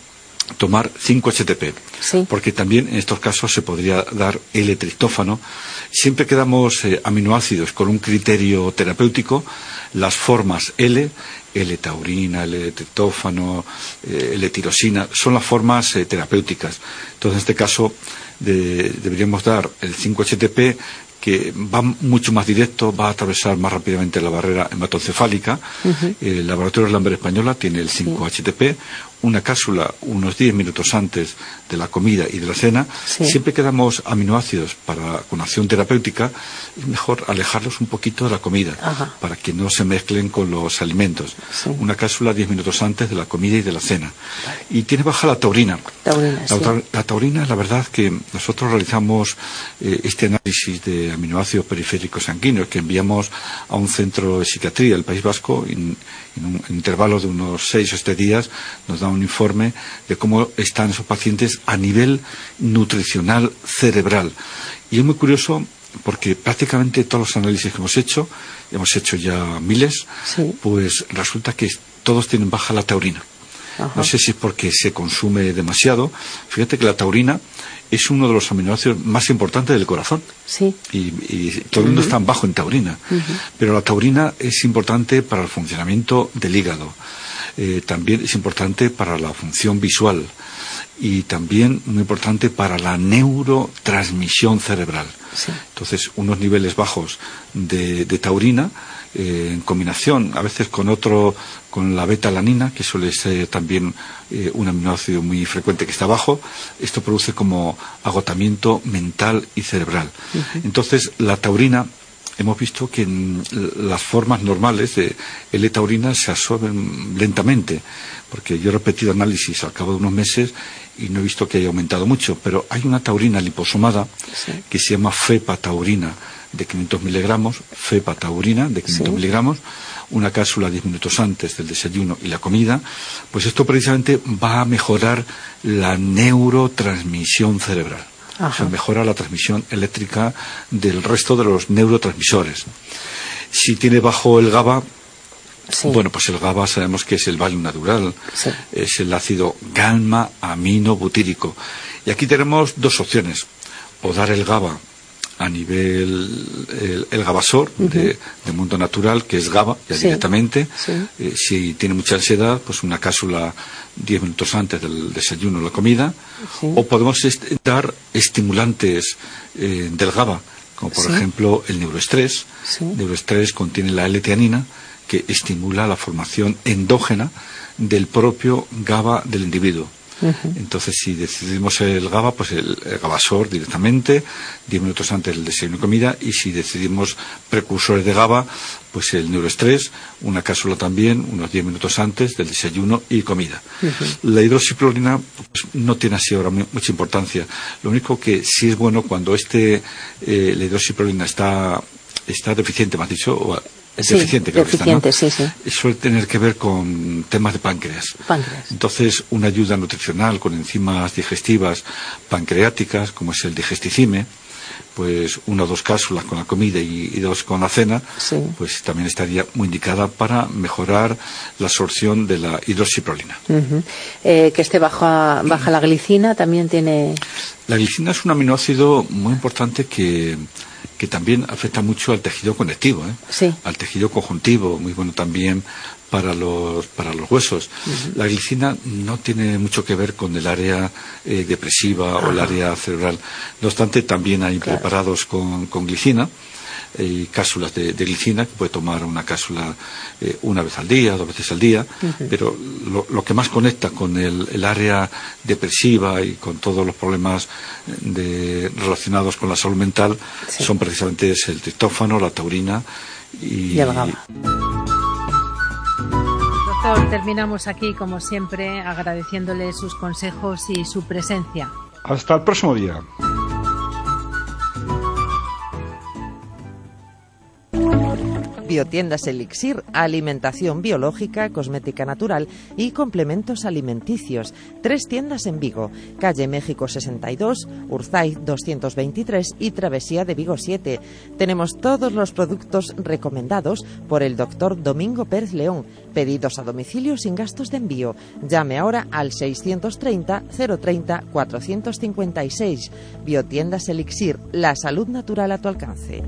tomar cinco H T P, sí. porque también en estos casos se podría dar L-triptófano. Siempre que damos eh, aminoácidos con un criterio terapéutico, las formas L, L-taurina, L-triptófano, eh, L-tirosina, son las formas eh, terapéuticas. Entonces, en este caso, de, deberíamos dar el cinco H T P, que va mucho más directo, va a atravesar más rápidamente la barrera hematoencefálica. Uh-huh. El laboratorio Lambert Española tiene el cinco H T P, una cápsula unos diez minutos antes de la comida y de la cena. Sí. Siempre que damos aminoácidos para, con acción terapéutica, es mejor alejarlos un poquito de la comida, ajá, para que no se mezclen con los alimentos. Sí. Una cápsula diez minutos antes de la comida y de la cena. Vale. Y tiene baja la taurina. taurina la, sí. la taurina, la verdad que nosotros realizamos eh, este análisis de aminoácidos periféricos sanguíneos que enviamos a un centro de psiquiatría del País Vasco y en, en un intervalo de unos seis o siete días nos da un informe de cómo están esos pacientes a nivel nutricional cerebral. Y es muy curioso porque prácticamente todos los análisis que hemos hecho, hemos hecho ya miles, sí, pues resulta que todos tienen baja la taurina. Ajá. No sé si es porque se consume demasiado. Fíjate que la taurina es uno de los aminoácidos más importantes del corazón. Sí. Y, y todo el mundo uh-huh. está bajo en taurina. Uh-huh. Pero la taurina es importante para el funcionamiento del hígado. Eh, también es importante para la función visual. y también muy importante para la neurotransmisión cerebral. Sí. Entonces, unos niveles bajos de, de taurina, eh, en combinación a veces con otro, con la beta-alanina, que suele ser también eh, un aminoácido muy frecuente que está bajo, esto produce como agotamiento mental y cerebral. Uh-huh. Entonces, la taurina, hemos visto que en las formas normales de L-taurina se absorben lentamente, porque yo he repetido análisis al cabo de unos meses y no he visto que haya aumentado mucho, pero hay una taurina liposomada, sí, que se llama fepataurina de quinientos miligramos, fepataurina de quinientos sí. miligramos, una cápsula diez minutos antes del desayuno y la comida, pues esto precisamente va a mejorar la neurotransmisión cerebral. Ajá. O sea, mejora la transmisión eléctrica del resto de los neurotransmisores. Si tiene bajo el GABA, sí, bueno, pues el GABA sabemos que es el Valium natural, sí, es el ácido gamma-aminobutírico. Y aquí tenemos dos opciones: o dar el GABA a nivel, el, el GABASOR, uh-huh, de, de Mundo Natural, que es GABA, ya sí, directamente. Sí. Eh, si tiene mucha ansiedad, pues una cápsula diez minutos antes del desayuno o la comida. Sí. O podemos est dar estimulantes eh, del GABA, como por sí, ejemplo el neuroestrés. Sí. El neuroestrés contiene la L-teanina, que estimula la formación endógena del propio GABA del individuo. Uh-huh. Entonces, si decidimos el GABA, pues el, el GABASOR directamente, diez minutos antes del desayuno y comida, y si decidimos precursores de GABA, pues el neuroestrés, una cápsula también, unos diez minutos antes del desayuno y comida. Uh-huh. La hidroxiprolina pues, no tiene así ahora muy, mucha importancia. Lo único que sí es bueno cuando este, eh, la hidroxiprolina está, está deficiente, me has dicho, o es sí, deficiente, creo deficiente, que está, ¿no? Sí, sí. Suele tener que ver con temas de páncreas. Páncreas. Entonces, una ayuda nutricional con enzimas digestivas pancreáticas, como es el digesticime, pues una o dos cápsulas con la comida y, y dos con la cena, sí, pues también estaría muy indicada para mejorar la absorción de la hidroxiprolina. Uh-huh. eh, que esté baja, baja la glicina también tiene... La glicina es un aminoácido muy importante que... que también afecta mucho al tejido conectivo, ¿eh? Sí. Al tejido conjuntivo, muy bueno también para los para los huesos. Uh-huh. La glicina no tiene mucho que ver con el área eh, depresiva, ajá, o el área cerebral. No obstante, también hay, claro, preparados con, con glicina, y cápsulas de, de glicina, que puede tomar una cápsula eh, una vez al día, dos veces al día, uh-huh, pero lo, lo que más conecta con el, el área depresiva y con todos los problemas de, relacionados con la salud mental, sí, son precisamente es el triptófano, la taurina y, y el GABA. Doctor, terminamos aquí como siempre agradeciéndole sus consejos y su presencia. Hasta el próximo día. Biotiendas Elixir, alimentación biológica, cosmética natural y complementos alimenticios. Tres tiendas en Vigo, calle México sesenta y dos, Urzaiz doscientos veintitrés y Travesía de Vigo siete. Tenemos todos los productos recomendados por el doctor Domingo Pérez León. Pedidos a domicilio sin gastos de envío. Llame ahora al seiscientos treinta, cero treinta, cuatrocientos cincuenta y seis. Biotiendas Elixir, la salud natural a tu alcance.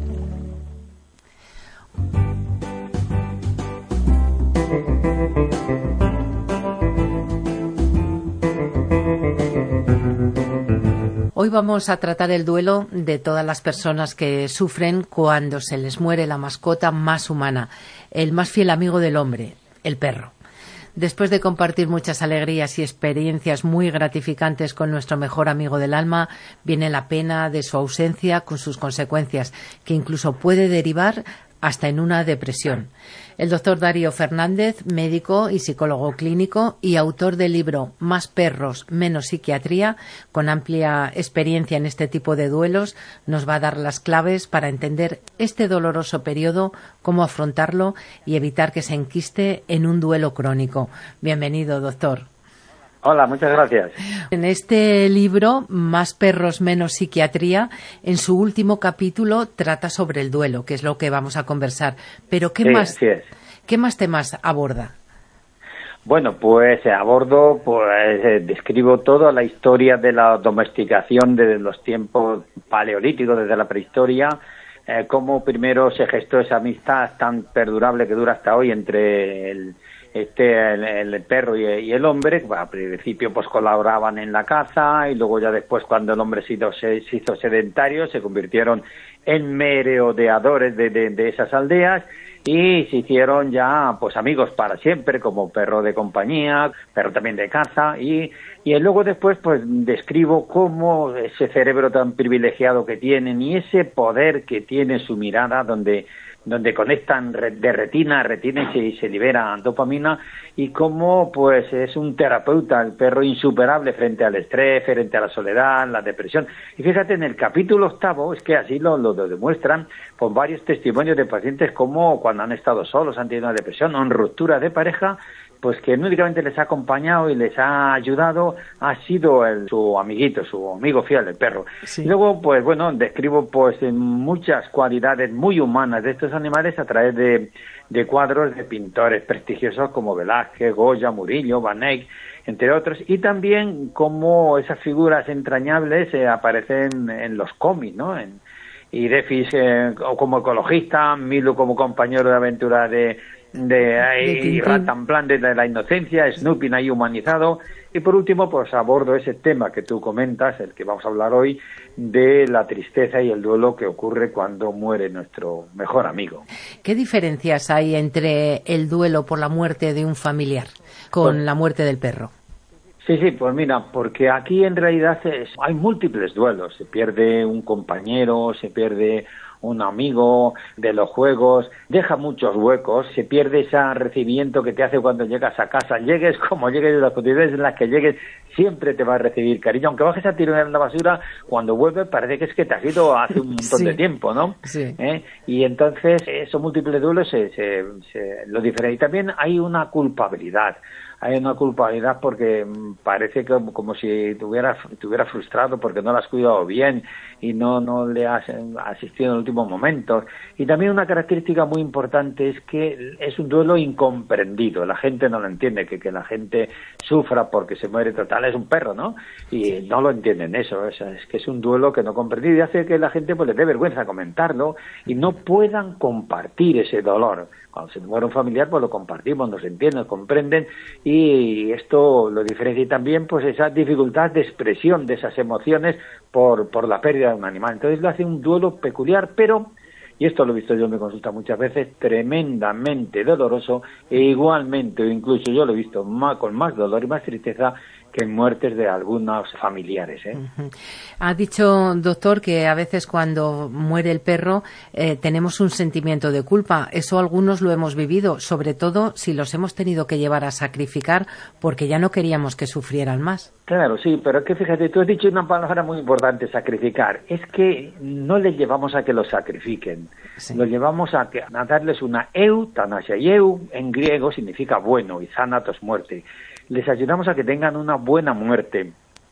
Hoy vamos a tratar el duelo de todas las personas que sufren cuando se les muere la mascota más humana, el más fiel amigo del hombre, el perro. Después de compartir muchas alegrías y experiencias muy gratificantes con nuestro mejor amigo del alma, viene la pena de su ausencia con sus consecuencias, que incluso puede derivar hasta en una depresión. El doctor Darío Fernández, médico y psicólogo clínico y autor del libro Más perros, menos psiquiatría, con amplia experiencia en este tipo de duelos, nos va a dar las claves para entender este doloroso periodo, cómo afrontarlo y evitar que se enquiste en un duelo crónico. Bienvenido, doctor. Hola, muchas gracias. En este libro, Más perros, menos psiquiatría, en su último capítulo trata sobre el duelo, que es lo que vamos a conversar. Pero ¿qué, sí, más, sí es. ¿qué más temas aborda? Bueno, pues abordo, pues eh, describo toda la historia de la domesticación desde los tiempos paleolíticos, desde la prehistoria, eh, cómo primero se gestó esa amistad tan perdurable que dura hasta hoy entre el este el, el perro y, y el hombre, pues, al principio pues colaboraban en la caza, y luego ya después, cuando el hombre se hizo, se, se hizo sedentario, se convirtieron en merodeadores de, de, de esas aldeas, y se hicieron ya pues amigos para siempre, como perro de compañía, perro también de caza, y, y luego después pues describo cómo ese cerebro tan privilegiado que tienen y ese poder que tiene su mirada, donde donde conectan de retina a retina y se, y se libera dopamina, y cómo pues es un terapeuta, el perro insuperable frente al estrés, frente a la soledad, la depresión. Y fíjate, en el capítulo octavo, es que así lo, lo demuestran con varios testimonios de pacientes, como cuando han estado solos, han tenido una depresión o en ruptura de pareja, pues que no únicamente les ha acompañado y les ha ayudado, ha sido el, su amiguito, su amigo fiel, el perro. Sí. Y luego, pues bueno, describo pues muchas cualidades muy humanas de estos animales a través de, de cuadros de pintores prestigiosos como Velázquez, Goya, Murillo, Van Eyck, entre otros, y también cómo esas figuras entrañables eh, aparecen en los cómics, ¿no? En, y Defis eh, como ecologista, Milo como compañero de aventura de de y Ratanplan de la inocencia, Snoopy ahí humanizado, y por último pues abordo ese tema que tú comentas, el que vamos a hablar hoy, de la tristeza y el duelo que ocurre cuando muere nuestro mejor amigo. ¿Qué diferencias hay entre el duelo por la muerte de un familiar con pues, la muerte del perro? Sí, sí, pues mira, porque aquí en realidad es, hay múltiples duelos, se pierde un compañero, se pierde un amigo de los juegos, deja muchos huecos, se pierde ese recibimiento que te hace cuando llegas a casa, llegues como llegues, de las condiciones en las que llegues, siempre te va a recibir cariño, aunque bajes a tirar en la basura, cuando vuelves parece que es que te has ido hace un montón sí. de tiempo, ¿no? Sí. ¿Eh? Y entonces esos múltiples duelos se, se, se lo diferencian. Y también hay una culpabilidad, hay una culpabilidad porque parece que como, como si te hubiera, te hubiera frustrado porque no lo has cuidado bien y no, no le has asistido en los últimos momentos. Y también una característica muy importante es que es un duelo incomprendido, la gente no lo entiende, que, que la gente sufra porque se muere total, es un perro, ¿no? Y sí. no lo entienden eso, es, es que es un duelo que no comprendido y hace que la gente pues le dé vergüenza comentarlo y no puedan compartir ese dolor. Cuando se muere un familiar, pues lo compartimos, nos entienden, nos comprenden, y esto lo diferencia también pues esa dificultad de expresión de esas emociones por, por la pérdida de un animal. Entonces lo hace un duelo peculiar, pero, y esto lo he visto yo en mi consulta muchas veces, tremendamente doloroso, e igualmente, o incluso yo lo he visto más, con más dolor y más tristeza, que en muertes de algunos familiares. ¿eh? Uh-huh. Ha dicho, doctor, que a veces cuando muere el perro eh, tenemos un sentimiento de culpa. Eso algunos lo hemos vivido, sobre todo si los hemos tenido que llevar a sacrificar porque ya no queríamos que sufrieran más. Claro, sí, pero es que fíjate, tú has dicho una palabra muy importante, sacrificar. Es que no les llevamos a que los sacrifiquen, sí. los llevamos a, que, a darles una eutanasia. Y eu en griego significa bueno y thanatos muerte. Les ayudamos a que tengan una buena muerte,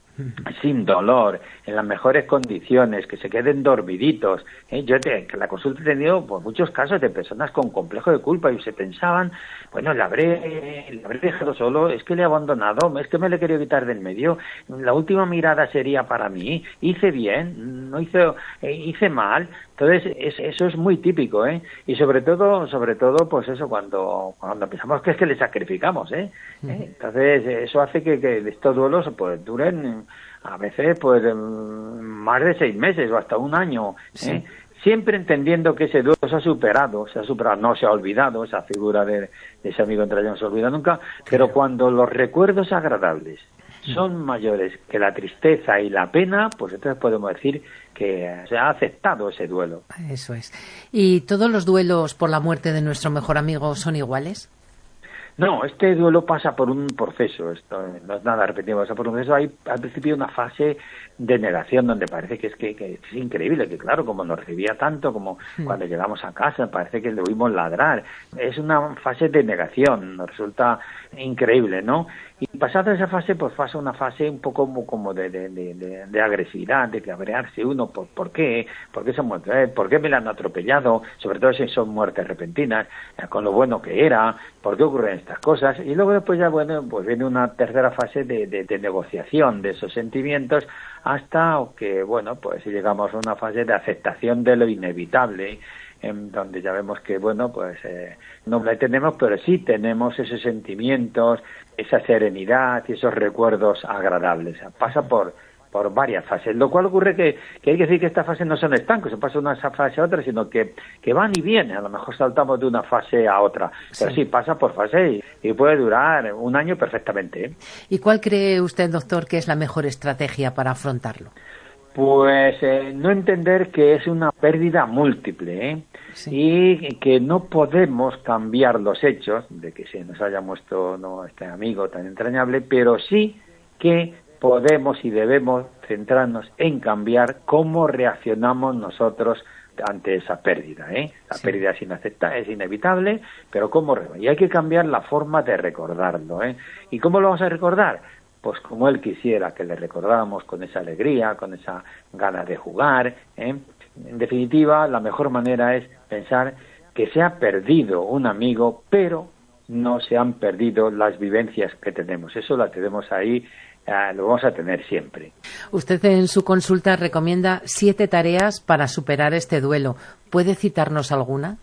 sin dolor, en las mejores condiciones, que se queden dormiditos. ¿eh? Yo te, en la consulta he tenido pues, muchos casos de personas con complejo de culpa y se pensaban, bueno, le habré, le habré dejado solo, es que le he abandonado, es que me le he querido quitar del medio, la última mirada sería para mí, hice bien, no hice, eh, hice mal. Entonces es, eso es muy típico, ¿eh? Y sobre todo, sobre todo, pues eso, cuando cuando pensamos que es que le sacrificamos, ¿eh? Uh-huh. ¿Eh? Entonces eso hace que, que estos duelos pues duren a veces pues más de seis meses o hasta un año, ¿eh? Sí. Siempre entendiendo que ese duelo se ha superado, se ha superado, no se ha olvidado, esa figura de, de ese amigo entre ellos no se olvida nunca, claro. Pero cuando los recuerdos agradables son mayores que la tristeza y la pena, pues entonces podemos decir que se ha aceptado ese duelo. Eso es. ¿Y todos los duelos por la muerte de nuestro mejor amigo son iguales? No, este duelo pasa por un proceso, esto no es nada repetido, pasa por un proceso. Hay al principio una fase de negación donde parece que es que, que es increíble, que claro, como nos recibía tanto, como sí. cuando llegamos a casa, parece que le oímos ladrar. Es una fase de negación, nos resulta increíble, ¿no? Y pasada esa fase, pues pasa una fase un poco como, como de, de, de, de, de agresividad, de cabrearse uno, ¿por, por qué? ¿Por qué se muere? ¿Por qué me la han atropellado? Sobre todo si son muertes repentinas, con lo bueno que era, ¿por qué ocurren estas cosas. Y luego después ya, bueno, pues viene una tercera fase de, de, de negociación de esos sentimientos hasta que, bueno, pues llegamos a una fase de aceptación de lo inevitable, en donde ya vemos que, bueno, pues eh, no la tenemos, pero sí tenemos esos sentimientos, esa serenidad y esos recuerdos agradables. Pasa por por varias fases, lo cual ocurre que, que hay que decir que estas fases no son estancos, se pasa de una fase a otra, sino que, que van y vienen, a lo mejor saltamos de una fase a otra, pero sí, sí pasa por fase y, y puede durar un año perfectamente, ¿eh? ¿Y cuál cree usted, doctor, que es la mejor estrategia para afrontarlo? Pues eh, no entender que es una pérdida múltiple, ¿eh? Sí. Y que no podemos cambiar los hechos de que se nos haya muerto no este amigo tan entrañable, pero sí que podemos y debemos centrarnos en cambiar cómo reaccionamos nosotros ante esa pérdida, ¿eh? La sí. pérdida es inaceptable, es inevitable, pero cómo y hay que cambiar la forma de recordarlo, ¿eh? ¿Y cómo lo vamos a recordar? Pues como él quisiera que le recordáramos, con esa alegría, con esa ganas de jugar, ¿eh? En definitiva, la mejor manera es pensar que se ha perdido un amigo, pero no se han perdido las vivencias que tenemos. Eso la tenemos ahí. Uh, lo vamos a tener siempre. Usted en su consulta recomienda siete tareas para superar este duelo. ¿Puede citarnos alguna?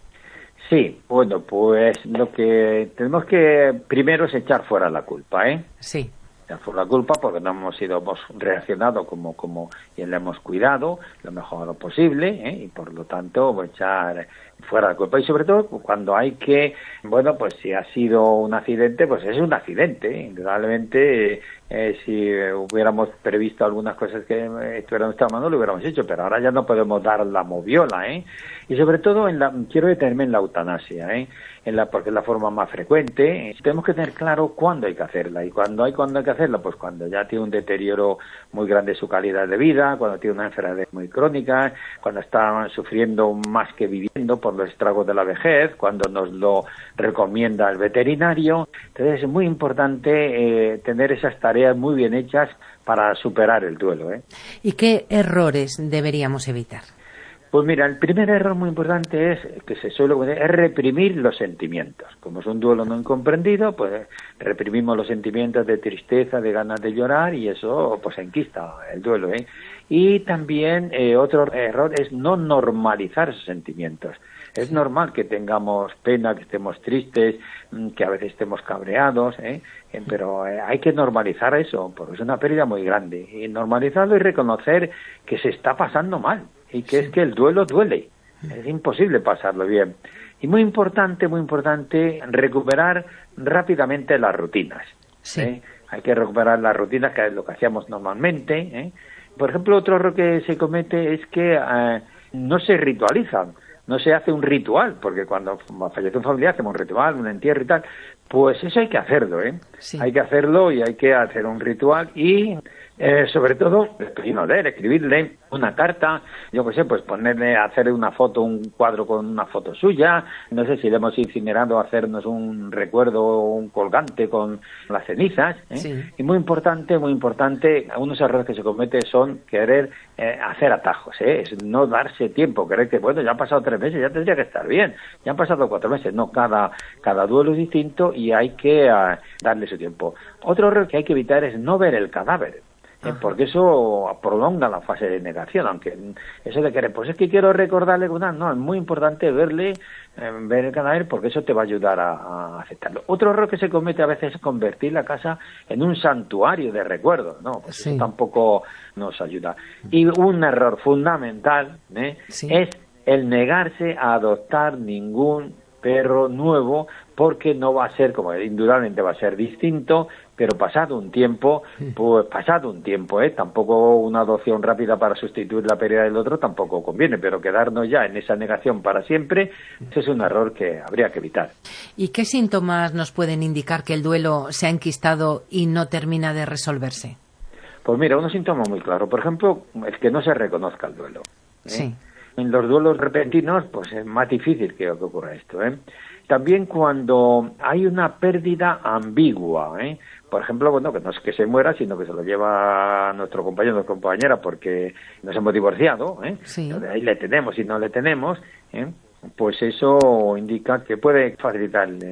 Sí, bueno, pues lo que tenemos que primero es echar fuera la culpa, ¿eh? Sí. Echar fuera la culpa porque no hemos sido, hemos reaccionado como, como y le hemos cuidado lo mejor posible, ¿eh? Y por lo tanto echar fuera la culpa. Y sobre todo cuando hay que, bueno, pues si ha sido un accidente, pues es un accidente, ¿eh? Indudablemente, eh, eh, si hubiéramos previsto algunas cosas que estuvieran en nuestra mano, lo hubiéramos hecho, pero ahora ya no podemos dar la moviola, ¿eh? Y sobre todo, en la, quiero detenerme en la eutanasia, ¿eh? En la, porque es la forma más frecuente. Tenemos que tener claro cuándo hay que hacerla. ¿Y cuándo hay, cuándo hay que hacerla? Pues cuando ya tiene un deterioro muy grande de su calidad de vida, cuando tiene una enfermedad muy crónica, cuando está sufriendo más que viviendo por los estragos de la vejez, cuando nos lo recomienda el veterinario. Entonces es muy importante eh, tener esas tareas muy bien hechas para superar el duelo, ¿eh? ¿Y qué errores deberíamos evitar? Pues mira, el primer error muy importante es que se suele es reprimir los sentimientos. Como es un duelo no incomprendido, pues reprimimos los sentimientos de tristeza, de ganas de llorar, y eso pues enquista el duelo, ¿eh? Y también eh, otro error es no normalizar esos sentimientos. Es normal que tengamos pena, que estemos tristes, que a veces estemos cabreados, ¿eh? Pero eh, hay que normalizar eso, porque es una pérdida muy grande. Y normalizarlo y reconocer que se está pasando mal, y que sí. Es que el duelo duele. Es imposible pasarlo bien. Y muy importante, muy importante, recuperar rápidamente las rutinas. Sí. ¿eh? Hay que recuperar las rutinas, que es lo que hacíamos normalmente, ¿eh? Por ejemplo, otro error que se comete es que eh, no se ritualizan. No se hace un ritual, porque cuando fallece un familiar hacemos un ritual, un entierro y tal, pues eso hay que hacerlo, ¿eh? Sí. Hay que hacerlo y hay que hacer un ritual y, eh, sobre todo, escribirle, escribirle una carta, yo qué sé, pues ponerle, hacer una foto, un cuadro con una foto suya, no sé si le hemos incinerado, hacernos un recuerdo, un colgante con las cenizas, ¿eh? Sí. Y muy importante, muy importante, algunos errores que se cometen son querer eh, hacer atajos, ¿eh? Es no darse tiempo, creer que, bueno, ya han pasado tres meses, ya tendría que estar bien, ya han pasado cuatro meses, no, cada, cada duelo es distinto y hay que uh, darle su tiempo. Otro error que hay que evitar es no ver el cadáver, ¿eh? Porque eso prolonga la fase de negación, aunque eso de querer, pues es que quiero recordarle, no, es muy importante verle, eh, ver el cadáver, porque eso te va a ayudar a, a aceptarlo. Otro error que se comete a veces es convertir la casa en un santuario de recuerdos, ¿no? Pues sí. Eso tampoco nos ayuda. Y un error fundamental, ¿eh? Sí. Es el negarse a adoptar ningún perro nuevo, porque no va a ser, como indudablemente va a ser distinto, pero pasado un tiempo, pues pasado un tiempo, ¿eh? Tampoco una adopción rápida para sustituir la pérdida del otro tampoco conviene, pero quedarnos ya en esa negación para siempre, ese es un error que habría que evitar. ¿Y qué síntomas nos pueden indicar que el duelo se ha enquistado y no termina de resolverse? Pues mira, unos síntomas muy claros. Por ejemplo, el que no se reconozca el duelo, ¿eh? Sí. En los duelos repentinos, pues es más difícil que ocurra esto, ¿eh? También cuando hay una pérdida ambigua, ¿eh? Por ejemplo, bueno, que no es que se muera, sino que se lo lleva nuestro compañero o nuestra compañera porque nos hemos divorciado, ¿eh? Sí. Ahí le tenemos y no le tenemos, ¿eh? Pues eso indica que puede facilitar eh,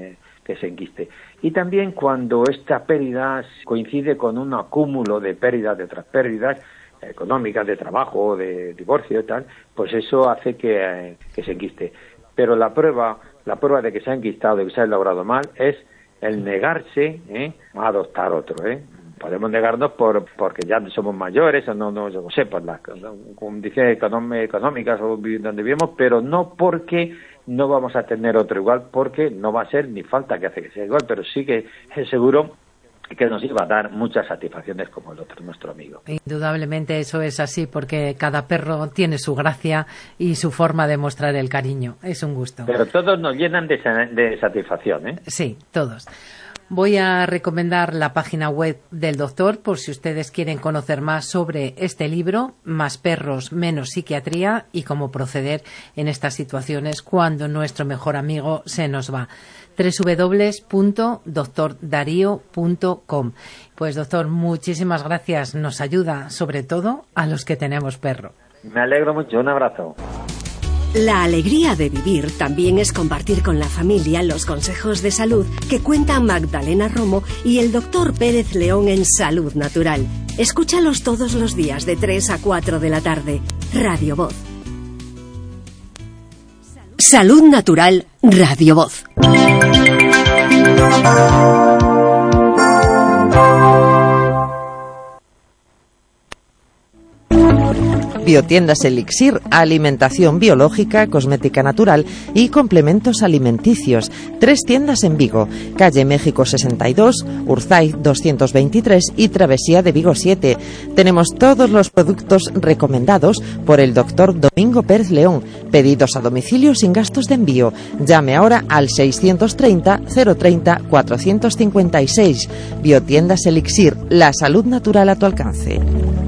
que se enquiste. Y también cuando esta pérdida coincide con un acúmulo de pérdidas, de otras pérdidas económicas, de trabajo, de divorcio y tal, pues eso hace que, eh, que se enquiste. Pero la prueba, la prueba de que se ha enquistado y que se ha elaborado mal es el negarse ¿eh? a adoptar otro, ¿eh? Podemos negarnos por porque ya somos mayores o no, no, yo no sé, por las condiciones económicas o donde vivimos, pero no porque no vamos a tener otro igual, porque no va a ser ni falta que hace que sea igual, pero sí que es seguro que nos iba a dar muchas satisfacciones como el otro, nuestro amigo. Indudablemente eso es así, porque cada perro tiene su gracia y su forma de mostrar el cariño. Es un gusto. Pero todos nos llenan de, de satisfacción, ¿eh? Sí, todos. Voy a recomendar la página web del doctor por si ustedes quieren conocer más sobre este libro, Más perros, menos psiquiatría, y cómo proceder en estas situaciones cuando nuestro mejor amigo se nos va. doble u doble u doble u punto doctor darío punto com. Pues doctor, muchísimas gracias. Nos ayuda sobre todo a los que tenemos perro. Me alegro mucho. Un abrazo. La alegría de vivir también es compartir con la familia los consejos de salud que cuentan Magdalena Romo y el doctor Pérez León en Salud Natural. Escúchalos todos los días de tres a cuatro de la tarde. Radio Voz. Salud Natural, Radio Voz. Biotiendas Elixir, alimentación biológica, cosmética natural y complementos alimenticios. Tres tiendas en Vigo, calle México sesenta y dos, Urzaiz doscientos veintitrés y Travesía de Vigo siete. Tenemos todos los productos recomendados por el doctor Domingo Pérez León. Pedidos a domicilio sin gastos de envío. Llame ahora al seiscientos treinta, cero treinta, cuatrocientos cincuenta y seis. Biotiendas Elixir, la salud natural a tu alcance.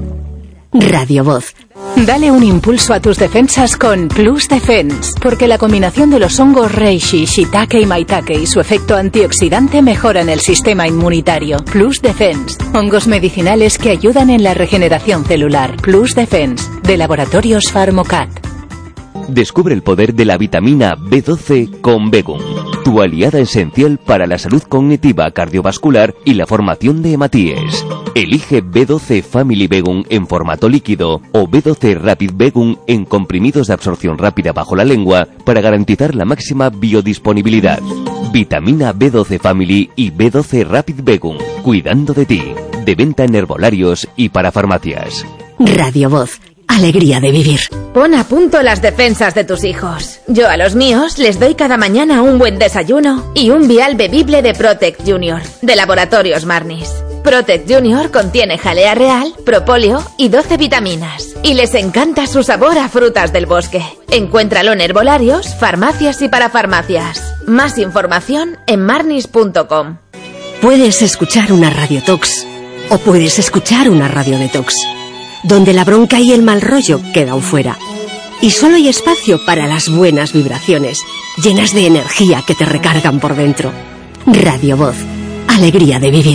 Radio Voz. Dale un impulso a tus defensas con Plus Defense, porque la combinación de los hongos reishi, shiitake y maitake y su efecto antioxidante mejoran el sistema inmunitario. Plus Defense, hongos medicinales que ayudan en la regeneración celular. Plus Defense, de Laboratorios Pharmocat. Descubre el poder de la vitamina B doce con Begum, tu aliada esencial para la salud cognitiva, cardiovascular y la formación de hematíes. Elige B doce Family Begum en formato líquido o B doce Rapid Begum en comprimidos de absorción rápida bajo la lengua para garantizar la máxima biodisponibilidad. Vitamina B doce Family y B doce Rapid Begum, cuidando de ti. De venta en herbolarios y para farmacias. Radio Voz. Alegría de vivir. Pon a punto las defensas de tus hijos. Yo a los míos les doy cada mañana un buen desayuno y un vial bebible de Protect Junior, de Laboratorios Marnis. Protect Junior contiene jalea real, propóleo y doce vitaminas. Y les encanta su sabor a frutas del bosque. Encuéntralo en herbolarios, farmacias y para farmacias. Más información en marnis punto com. Puedes escuchar una radiotox o puedes escuchar una radiodetox, donde la bronca y el mal rollo quedan fuera. Y solo hay espacio para las buenas vibraciones, llenas de energía que te recargan por dentro. Radio Voz. Alegría de vivir.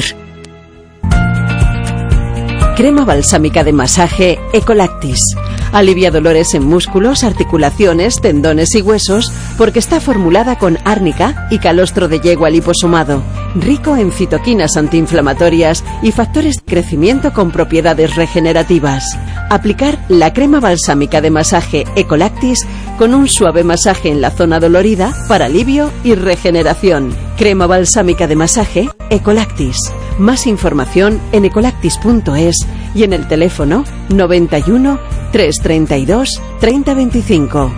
Crema balsámica de masaje Ecolactis. Alivia dolores en músculos, articulaciones, tendones y huesos porque está formulada con árnica y calostro de yegua liposomado, rico en citoquinas antiinflamatorias y factores de crecimiento con propiedades regenerativas. Aplicar la crema balsámica de masaje Ecolactis con un suave masaje en la zona dolorida para alivio y regeneración. Crema balsámica de masaje Ecolactis. Más información en ecolactis punto es y en el teléfono noventa y uno, trescientos treinta y dos, treinta veinticinco.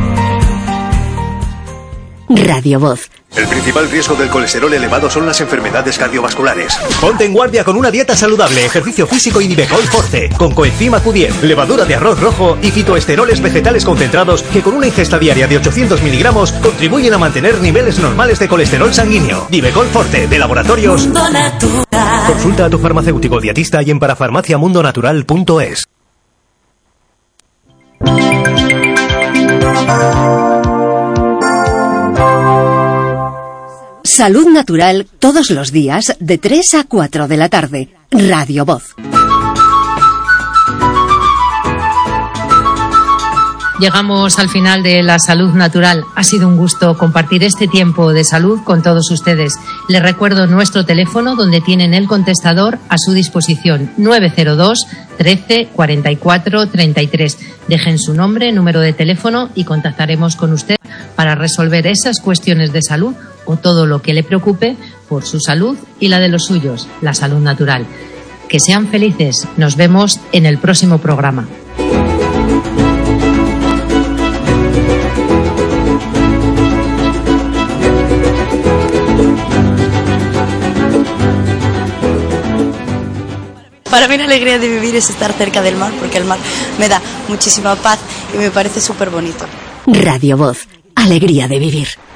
Radio Voz. El principal riesgo del colesterol elevado son las enfermedades cardiovasculares. Ponte en guardia con una dieta saludable, ejercicio físico y Nivecol Forte, con coenzima Q diez, levadura de arroz rojo y fitoesteroles vegetales concentrados que con una ingesta diaria de ochocientos miligramos contribuyen a mantener niveles normales de colesterol sanguíneo. Nivecol Forte, de Laboratorios Mundo Natural. Consulta a tu farmacéutico dietista y en parafarmaciamundonatural punto es. Salud Natural todos los días de tres a cuatro de la tarde. Radio Voz. Llegamos al final de La Salud Natural. Ha sido un gusto compartir este tiempo de salud con todos ustedes. Les recuerdo nuestro teléfono donde tienen el contestador a su disposición, nueve cero dos, trece, cuarenta y cuatro, treinta y tres. Dejen su nombre, número de teléfono y contactaremos con usted para resolver esas cuestiones de salud o todo lo que le preocupe por su salud y la de los suyos, la salud natural. Que sean felices. Nos vemos en el próximo programa. Para mí la alegría de vivir es estar cerca del mar, porque el mar me da muchísima paz y me parece súper bonito. Radio Voz, alegría de vivir.